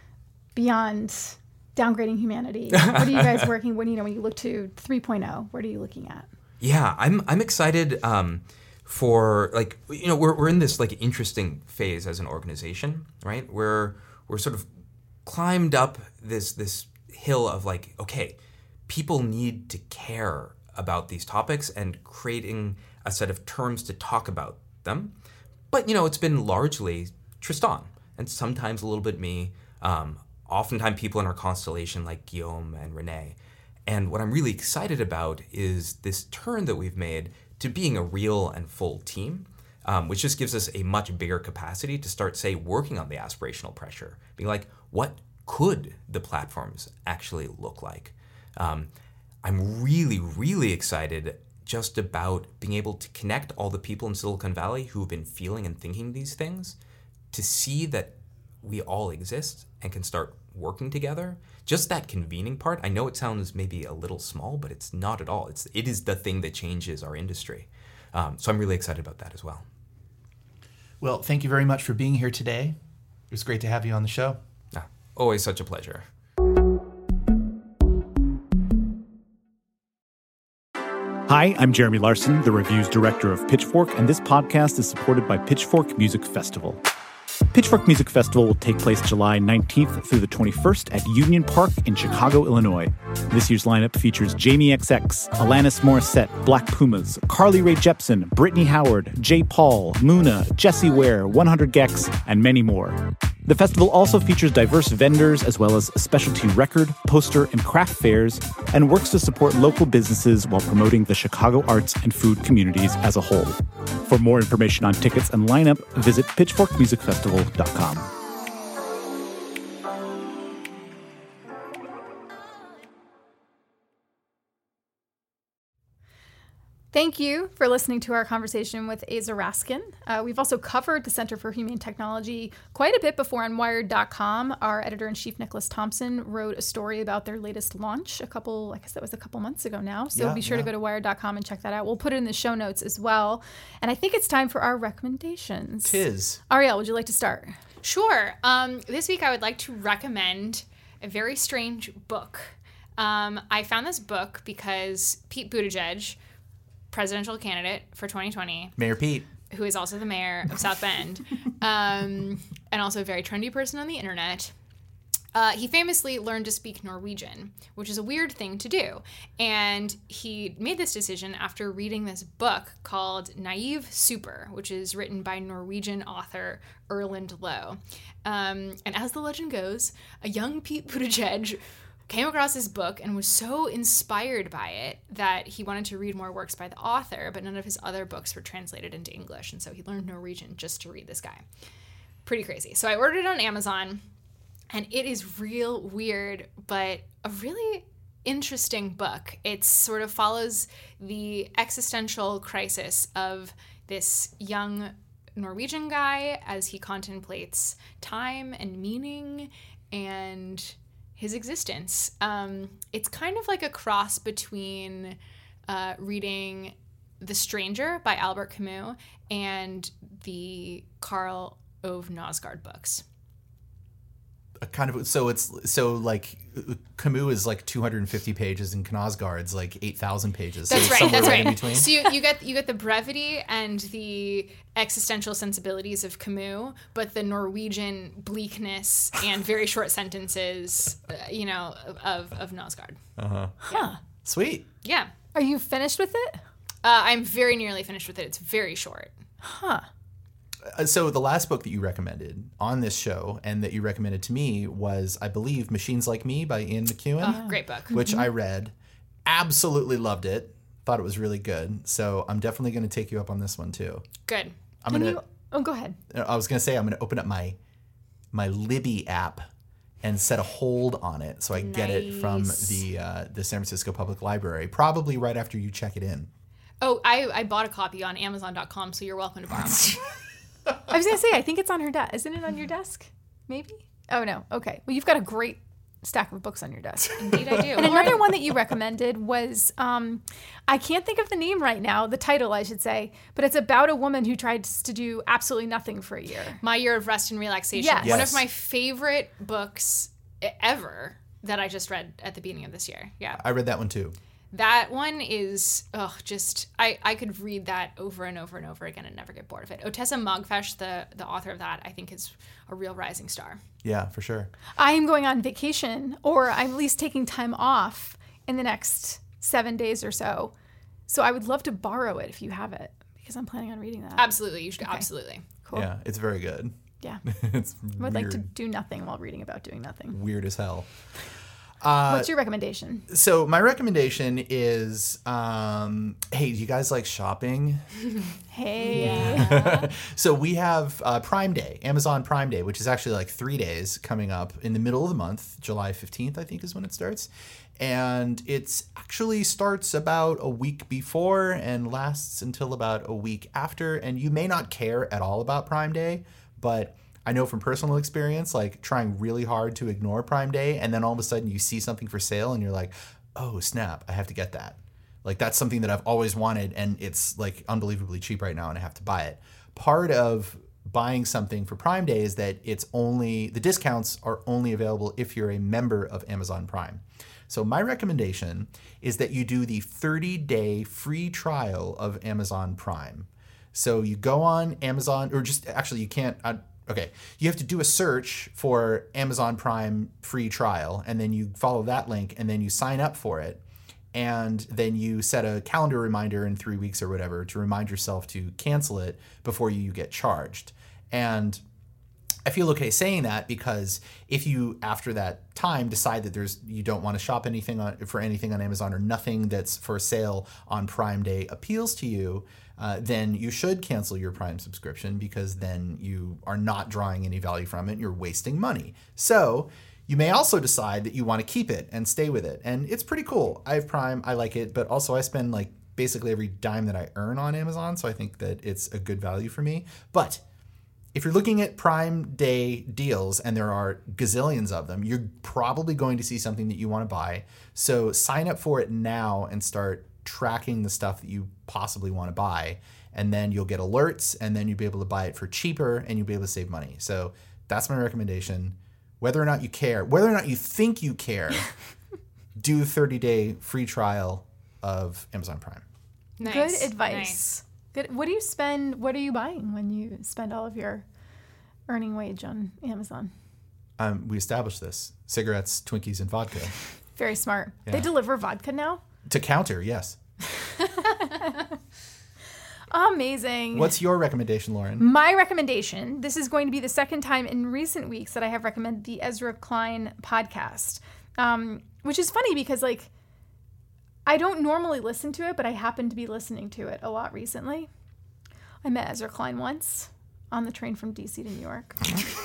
beyond downgrading humanity? What are you guys working? What do you know when you look to three point oh? What are you looking at? Yeah, I'm I'm excited um, for like you know we're we're in this like interesting phase as an organization, right? We're we're sort of climbed up this this hill of like, okay, people need to care about these topics and creating a set of terms to talk about them. But, you know, it's been largely Tristan and sometimes a little bit me, um, oftentimes people in our constellation like Guillaume and Renee. And what I'm really excited about is this turn that we've made to being a real and full team, um, which just gives us a much bigger capacity to start, say, working on the aspirational pressure, being like, what could the platforms actually look like? Um, I'm really, really excited just about being able to connect all the people in Silicon Valley who have been feeling and thinking these things to see that we all exist and can start working together. Just that convening part, I know it sounds maybe a little small, but it's not at all. It's, it is the thing that changes our industry. Um, so I'm really excited about that as well. Well, thank you very much for being here today. It was great to have you on the show. Ah, always such a pleasure. Hi, I'm Jeremy Larson, the reviews director of Pitchfork, and this podcast is supported by Pitchfork Music Festival. Pitchfork Music Festival will take place July nineteenth through the twenty-first at Union Park in Chicago, Illinois. This year's lineup features Jamie X X, Alanis Morissette, Black Pumas, Carly Rae Jepsen, Brittany Howard, J. Paul, Muna, Jessie Ware, one hundred gecs, and many more. The festival also features diverse vendors as well as specialty record, poster, and craft fairs, and works to support local businesses while promoting the Chicago arts and food communities as a whole. For more information on tickets and lineup, visit pitchfork music festival dot com. Thank you for listening to our conversation with Aza Raskin. Uh, we've also covered the Center for Humane Technology quite a bit before on Wired dot com. Our editor-in-chief, Nicholas Thompson, wrote a story about their latest launch a couple, I guess that was a couple months ago now. So yeah, be sure yeah. to go to Wired dot com and check that out. We'll put it in the show notes as well. And I think it's time for our recommendations. Tis. Ariel, would you like to start? Sure. Um, this week I would like to recommend a very strange book. Um, I found this book because Pete Buttigieg, presidential candidate for twenty twenty. Mayor Pete. Who is also the mayor of South Bend, um, and also a very trendy person on the internet. Uh, he famously learned to speak Norwegian, which is a weird thing to do. And he made this decision after reading this book called Naive Super, which is written by Norwegian author Erlend Loe. Um, and as the legend goes, a young Pete Buttigieg came across this book and was so inspired by it that he wanted to read more works by the author, but none of his other books were translated into English. And so he learned Norwegian just to read this guy. Pretty crazy. So I ordered it on Amazon, and it is real weird, but a really interesting book. It sort of follows the existential crisis of this young Norwegian guy as he contemplates time and meaning and his existence. Um, it's kind of like a cross between uh, reading The Stranger by Albert Camus and the Karl Ove Knausgaard books. A kind of so it's so like Camus is like two hundred fifty pages and Knausgaard's like eight thousand pages. That's so right. That's right. In between. So you, you get you get the brevity and the existential sensibilities of Camus, but the Norwegian bleakness and very short sentences, uh, you know, of of Knausgaard. Uh huh. Huh. Sweet. Yeah. Are you finished with it? Uh, I'm very nearly finished with it. It's very short. Huh. Uh, so the last book that you recommended on this show and that you recommended to me was, I believe, Machines Like Me by Ian McEwan. Oh, great book. Which Mm-hmm. I read. Absolutely loved it. Thought it was really good. So I'm definitely going to take you up on this one too. Good. I'm Can gonna. you, oh, go ahead. I was going to say I'm going to open up my my Libby app and set a hold on it so I get it from Nice. the uh, the San Francisco Public Library. Probably right after you check it in. Oh, I, I bought a copy on Amazon dot com, so you're welcome to borrow mine. I was going to say, I think it's on her desk. Isn't it on your desk? Maybe? Oh, no. Okay. Well, you've got a great stack of books on your desk. Indeed, I do. And another one that you recommended was, um, I can't think of the name right now, the title, I should say, but it's about a woman who tried to do absolutely nothing for a year. My Year of Rest and Relaxation. Yes. One Yes. of my favorite books ever that I just read at the beginning of this year. Yeah. I read that one too. That one is, oh, just, I, I could read that over and over and over again and never get bored of it. Otessa Mogfesh, the, the author of that, I think is a real rising star. Yeah, for sure. I'm going on vacation, or I'm at least taking time off in the next seven days or so. So I would love to borrow it if you have it, because I'm planning on reading that. Absolutely. You should, Okay. absolutely. Cool. Yeah, it's very good. Yeah. It's I would like to weird. do nothing while reading about doing nothing. Weird as hell. Uh, What's your recommendation? So my recommendation is, um, hey, do you guys like shopping? Hey. So we have uh, Prime Day, Amazon Prime Day, which is actually like three days coming up in the middle of the month. July fifteenth, I think, is when it starts. And it actually starts about a week before and lasts until about a week after. And you may not care at all about Prime Day, but I know from personal experience, like trying really hard to ignore Prime Day, and then all of a sudden you see something for sale and you're like, oh, snap, I have to get that. Like that's something that I've always wanted, and it's like unbelievably cheap right now and I have to buy it. Part of buying something for Prime Day is that it's only, the discounts are only available if you're a member of Amazon Prime. So my recommendation is that you do the thirty-day free trial of Amazon Prime. So you go on Amazon, or just actually you can't, uh, okay, you have to do a search for Amazon Prime free trial, and then you follow that link, and then you sign up for it. And then you set a calendar reminder in three weeks or whatever to remind yourself to cancel it before you get charged. And I feel okay saying that because if you, after that time, decide that there's you don't want to shop anything on, for anything on Amazon, or nothing that's for sale on Prime Day appeals to you, uh, then you should cancel your Prime subscription, because then you are not drawing any value from it. You're wasting money. So you may also decide that you want to keep it and stay with it. And it's pretty cool. I have Prime. I like it. But also I spend like basically every dime that I earn on Amazon. So I think that it's a good value for me. But if you're looking at Prime Day deals, and there are gazillions of them, you're probably going to see something that you want to buy. So sign up for it now and start tracking the stuff that you possibly want to buy. And then you'll get alerts, and then you'll be able to buy it for cheaper, and you'll be able to save money. So that's my recommendation. Whether or not you care, whether or not you think you care, do a thirty-day free trial of Amazon Prime. Nice. Good advice. Nice. Good. What do you spend? What are you buying when you spend all of your earning wage on Amazon? Um, we established this: cigarettes, Twinkies, and vodka. Very smart. Yeah. They deliver vodka now? To counter, yes. Amazing. What's your recommendation, Lauren? My recommendation, this is going to be the second time in recent weeks that I have recommended the Ezra Klein podcast. um, which is funny because like I don't normally listen to it, but I happen to be listening to it a lot recently. I met Ezra Klein once on the train from D C to New York.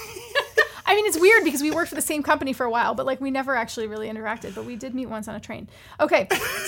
I mean, it's weird because we worked for the same company for a while, but like we never actually really interacted, but we did meet once on a train. Okay,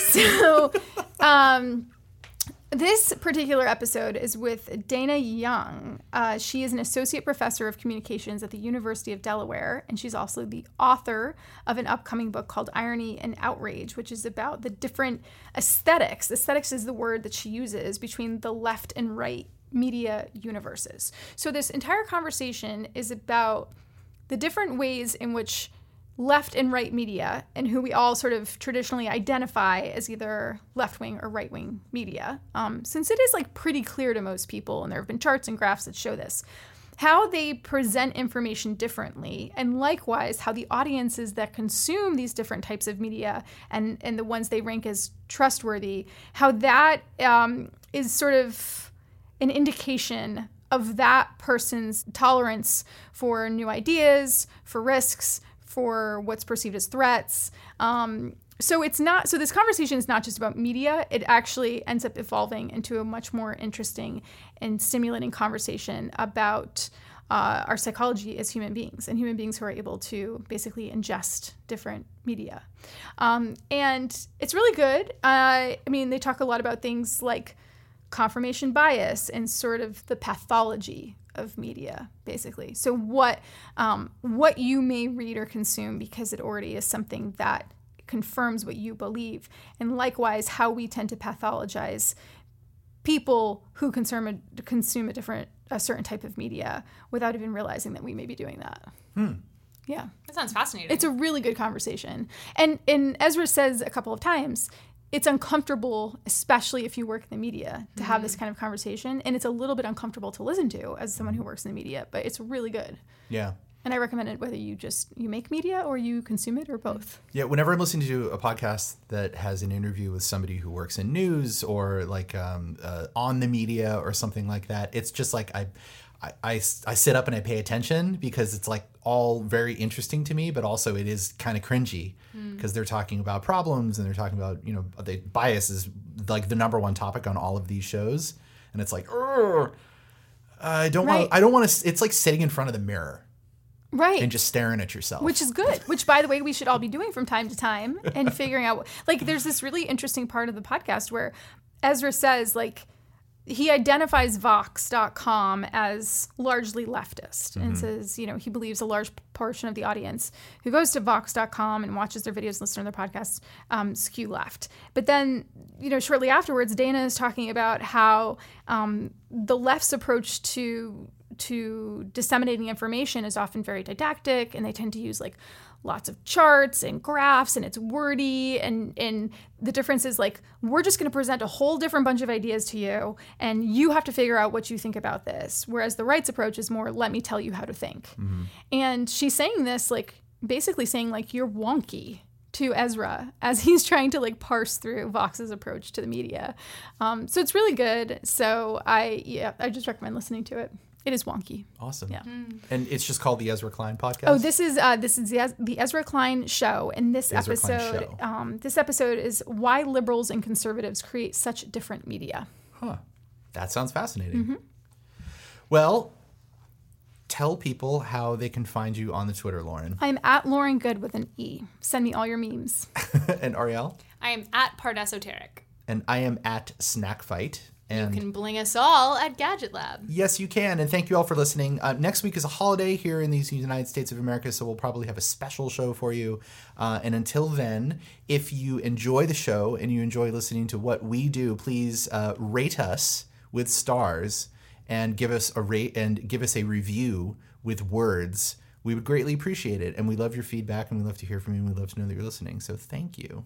so um, this particular episode is with Dana Young. Uh, she is an associate professor of communications at the University of Delaware, and she's also the author of an upcoming book called Irony and Outrage, which is about the different aesthetics. Aesthetics is the word that she uses between the left and right media universes. So this entire conversation is about the different ways in which left and right media, and who we all sort of traditionally identify as either left-wing or right-wing media, um, since it is like pretty clear to most people, and there have been charts and graphs that show this, how they present information differently, and likewise how the audiences that consume these different types of media and, and the ones they rank as trustworthy, how that um, is sort of an indication of that person's tolerance for new ideas, for risks, for what's perceived as threats. Um, so it's not, so this conversation is not just about media. It actually ends up evolving into a much more interesting and stimulating conversation about uh, our psychology as human beings, and human beings who are able to basically ingest different media. Um, and it's really good. Uh, I mean, they talk a lot about things like confirmation bias and sort of the pathology of media, basically. So what um, what you may read or consume because it already is something that confirms what you believe, and likewise how we tend to pathologize people who consume a, consume a different a certain type of media without even realizing that we may be doing that. Hmm. Yeah, that sounds fascinating. It's a really good conversation, and and Ezra says a couple of times, it's uncomfortable, especially if you work in the media, to have this kind of conversation. And it's a little bit uncomfortable to listen to as someone who works in the media, but it's really good. Yeah. And I recommend it whether you just, you make media or you consume it or both. Yeah, whenever I'm listening to a podcast that has an interview with somebody who works in news or like um, uh, on the media or something like that, it's just like I, I, I, I sit up and I pay attention because it's like all very interesting to me, but also it is kind of cringy because mm. they're talking about problems and they're talking about, you know, they, bias is like the number one topic on all of these shows. And it's like, I don't right. want I don't want to, it's like sitting in front of the mirror. Right. And just staring at yourself. Which is good. Which, by the way, we should all be doing from time to time and figuring out, like, there's this really interesting part of the podcast where Ezra says, like, he identifies Vox dot com as largely leftist mm-hmm. and says, you know, he believes a large portion of the audience who goes to Vox dot com and watches their videos, listens to their podcasts, um, skew left. But then, you know, shortly afterwards, Dana is talking about how um, the left's approach to to disseminating information is often very didactic, and they tend to use like lots of charts and graphs, and it's wordy, and and the difference is like we're just going to present a whole different bunch of ideas to you, and you have to figure out what you think about this, whereas the right's approach is more let me tell you how to think. Mm-hmm. And she's saying this like basically saying like you're wonky to Ezra as he's trying to like parse through Vox's approach to the media. Um, so it's really good. So I yeah I just recommend listening to it. It is wonky. Awesome. Yeah. Mm. And it's just called the Ezra Klein podcast? Oh, this is uh, this is the, the Ezra Klein Show. And this the episode um, this episode is why liberals and conservatives create such different media. Huh. That sounds fascinating. Mm-hmm. Well, tell people how they can find you on the Twitter, Lauren. I'm at Lauren Good with an E. Send me all your memes. And Ariel? I am at Pardesoteric. And I am at Snackfight. And you can bling us all at Gadget Lab. Yes, you can. And thank you all for listening. Uh, next week is a holiday here in the United States of America, so we'll probably have a special show for you. Uh, and until then, if you enjoy the show and you enjoy listening to what we do, please uh, rate us with stars and give us a rate and give us a review with words. We would greatly appreciate it. And we love your feedback, and we love to hear from you, and we love to know that you're listening. So thank you.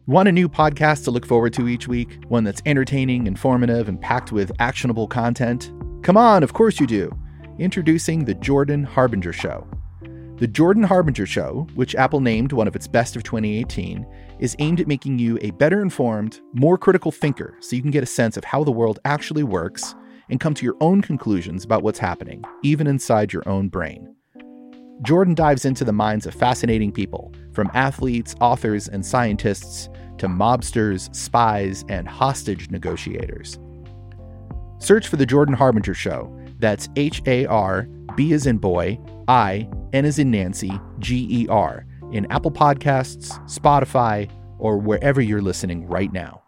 Want a new podcast to look forward to each week? One that's entertaining, informative, and packed with actionable content? Come on, of course you do. Introducing The Jordan Harbinger Show. The Jordan Harbinger Show, which Apple named one of its best of twenty eighteen, is aimed at making you a better informed, more critical thinker so you can get a sense of how the world actually works and come to your own conclusions about what's happening, even inside your own brain. Jordan dives into the minds of fascinating people, from athletes, authors, and scientists to mobsters, spies, and hostage negotiators. Search for The Jordan Harbinger Show. That's H A R, B as in boy, I, N as in Nancy, G E R, in Apple Podcasts, Spotify, or wherever you're listening right now.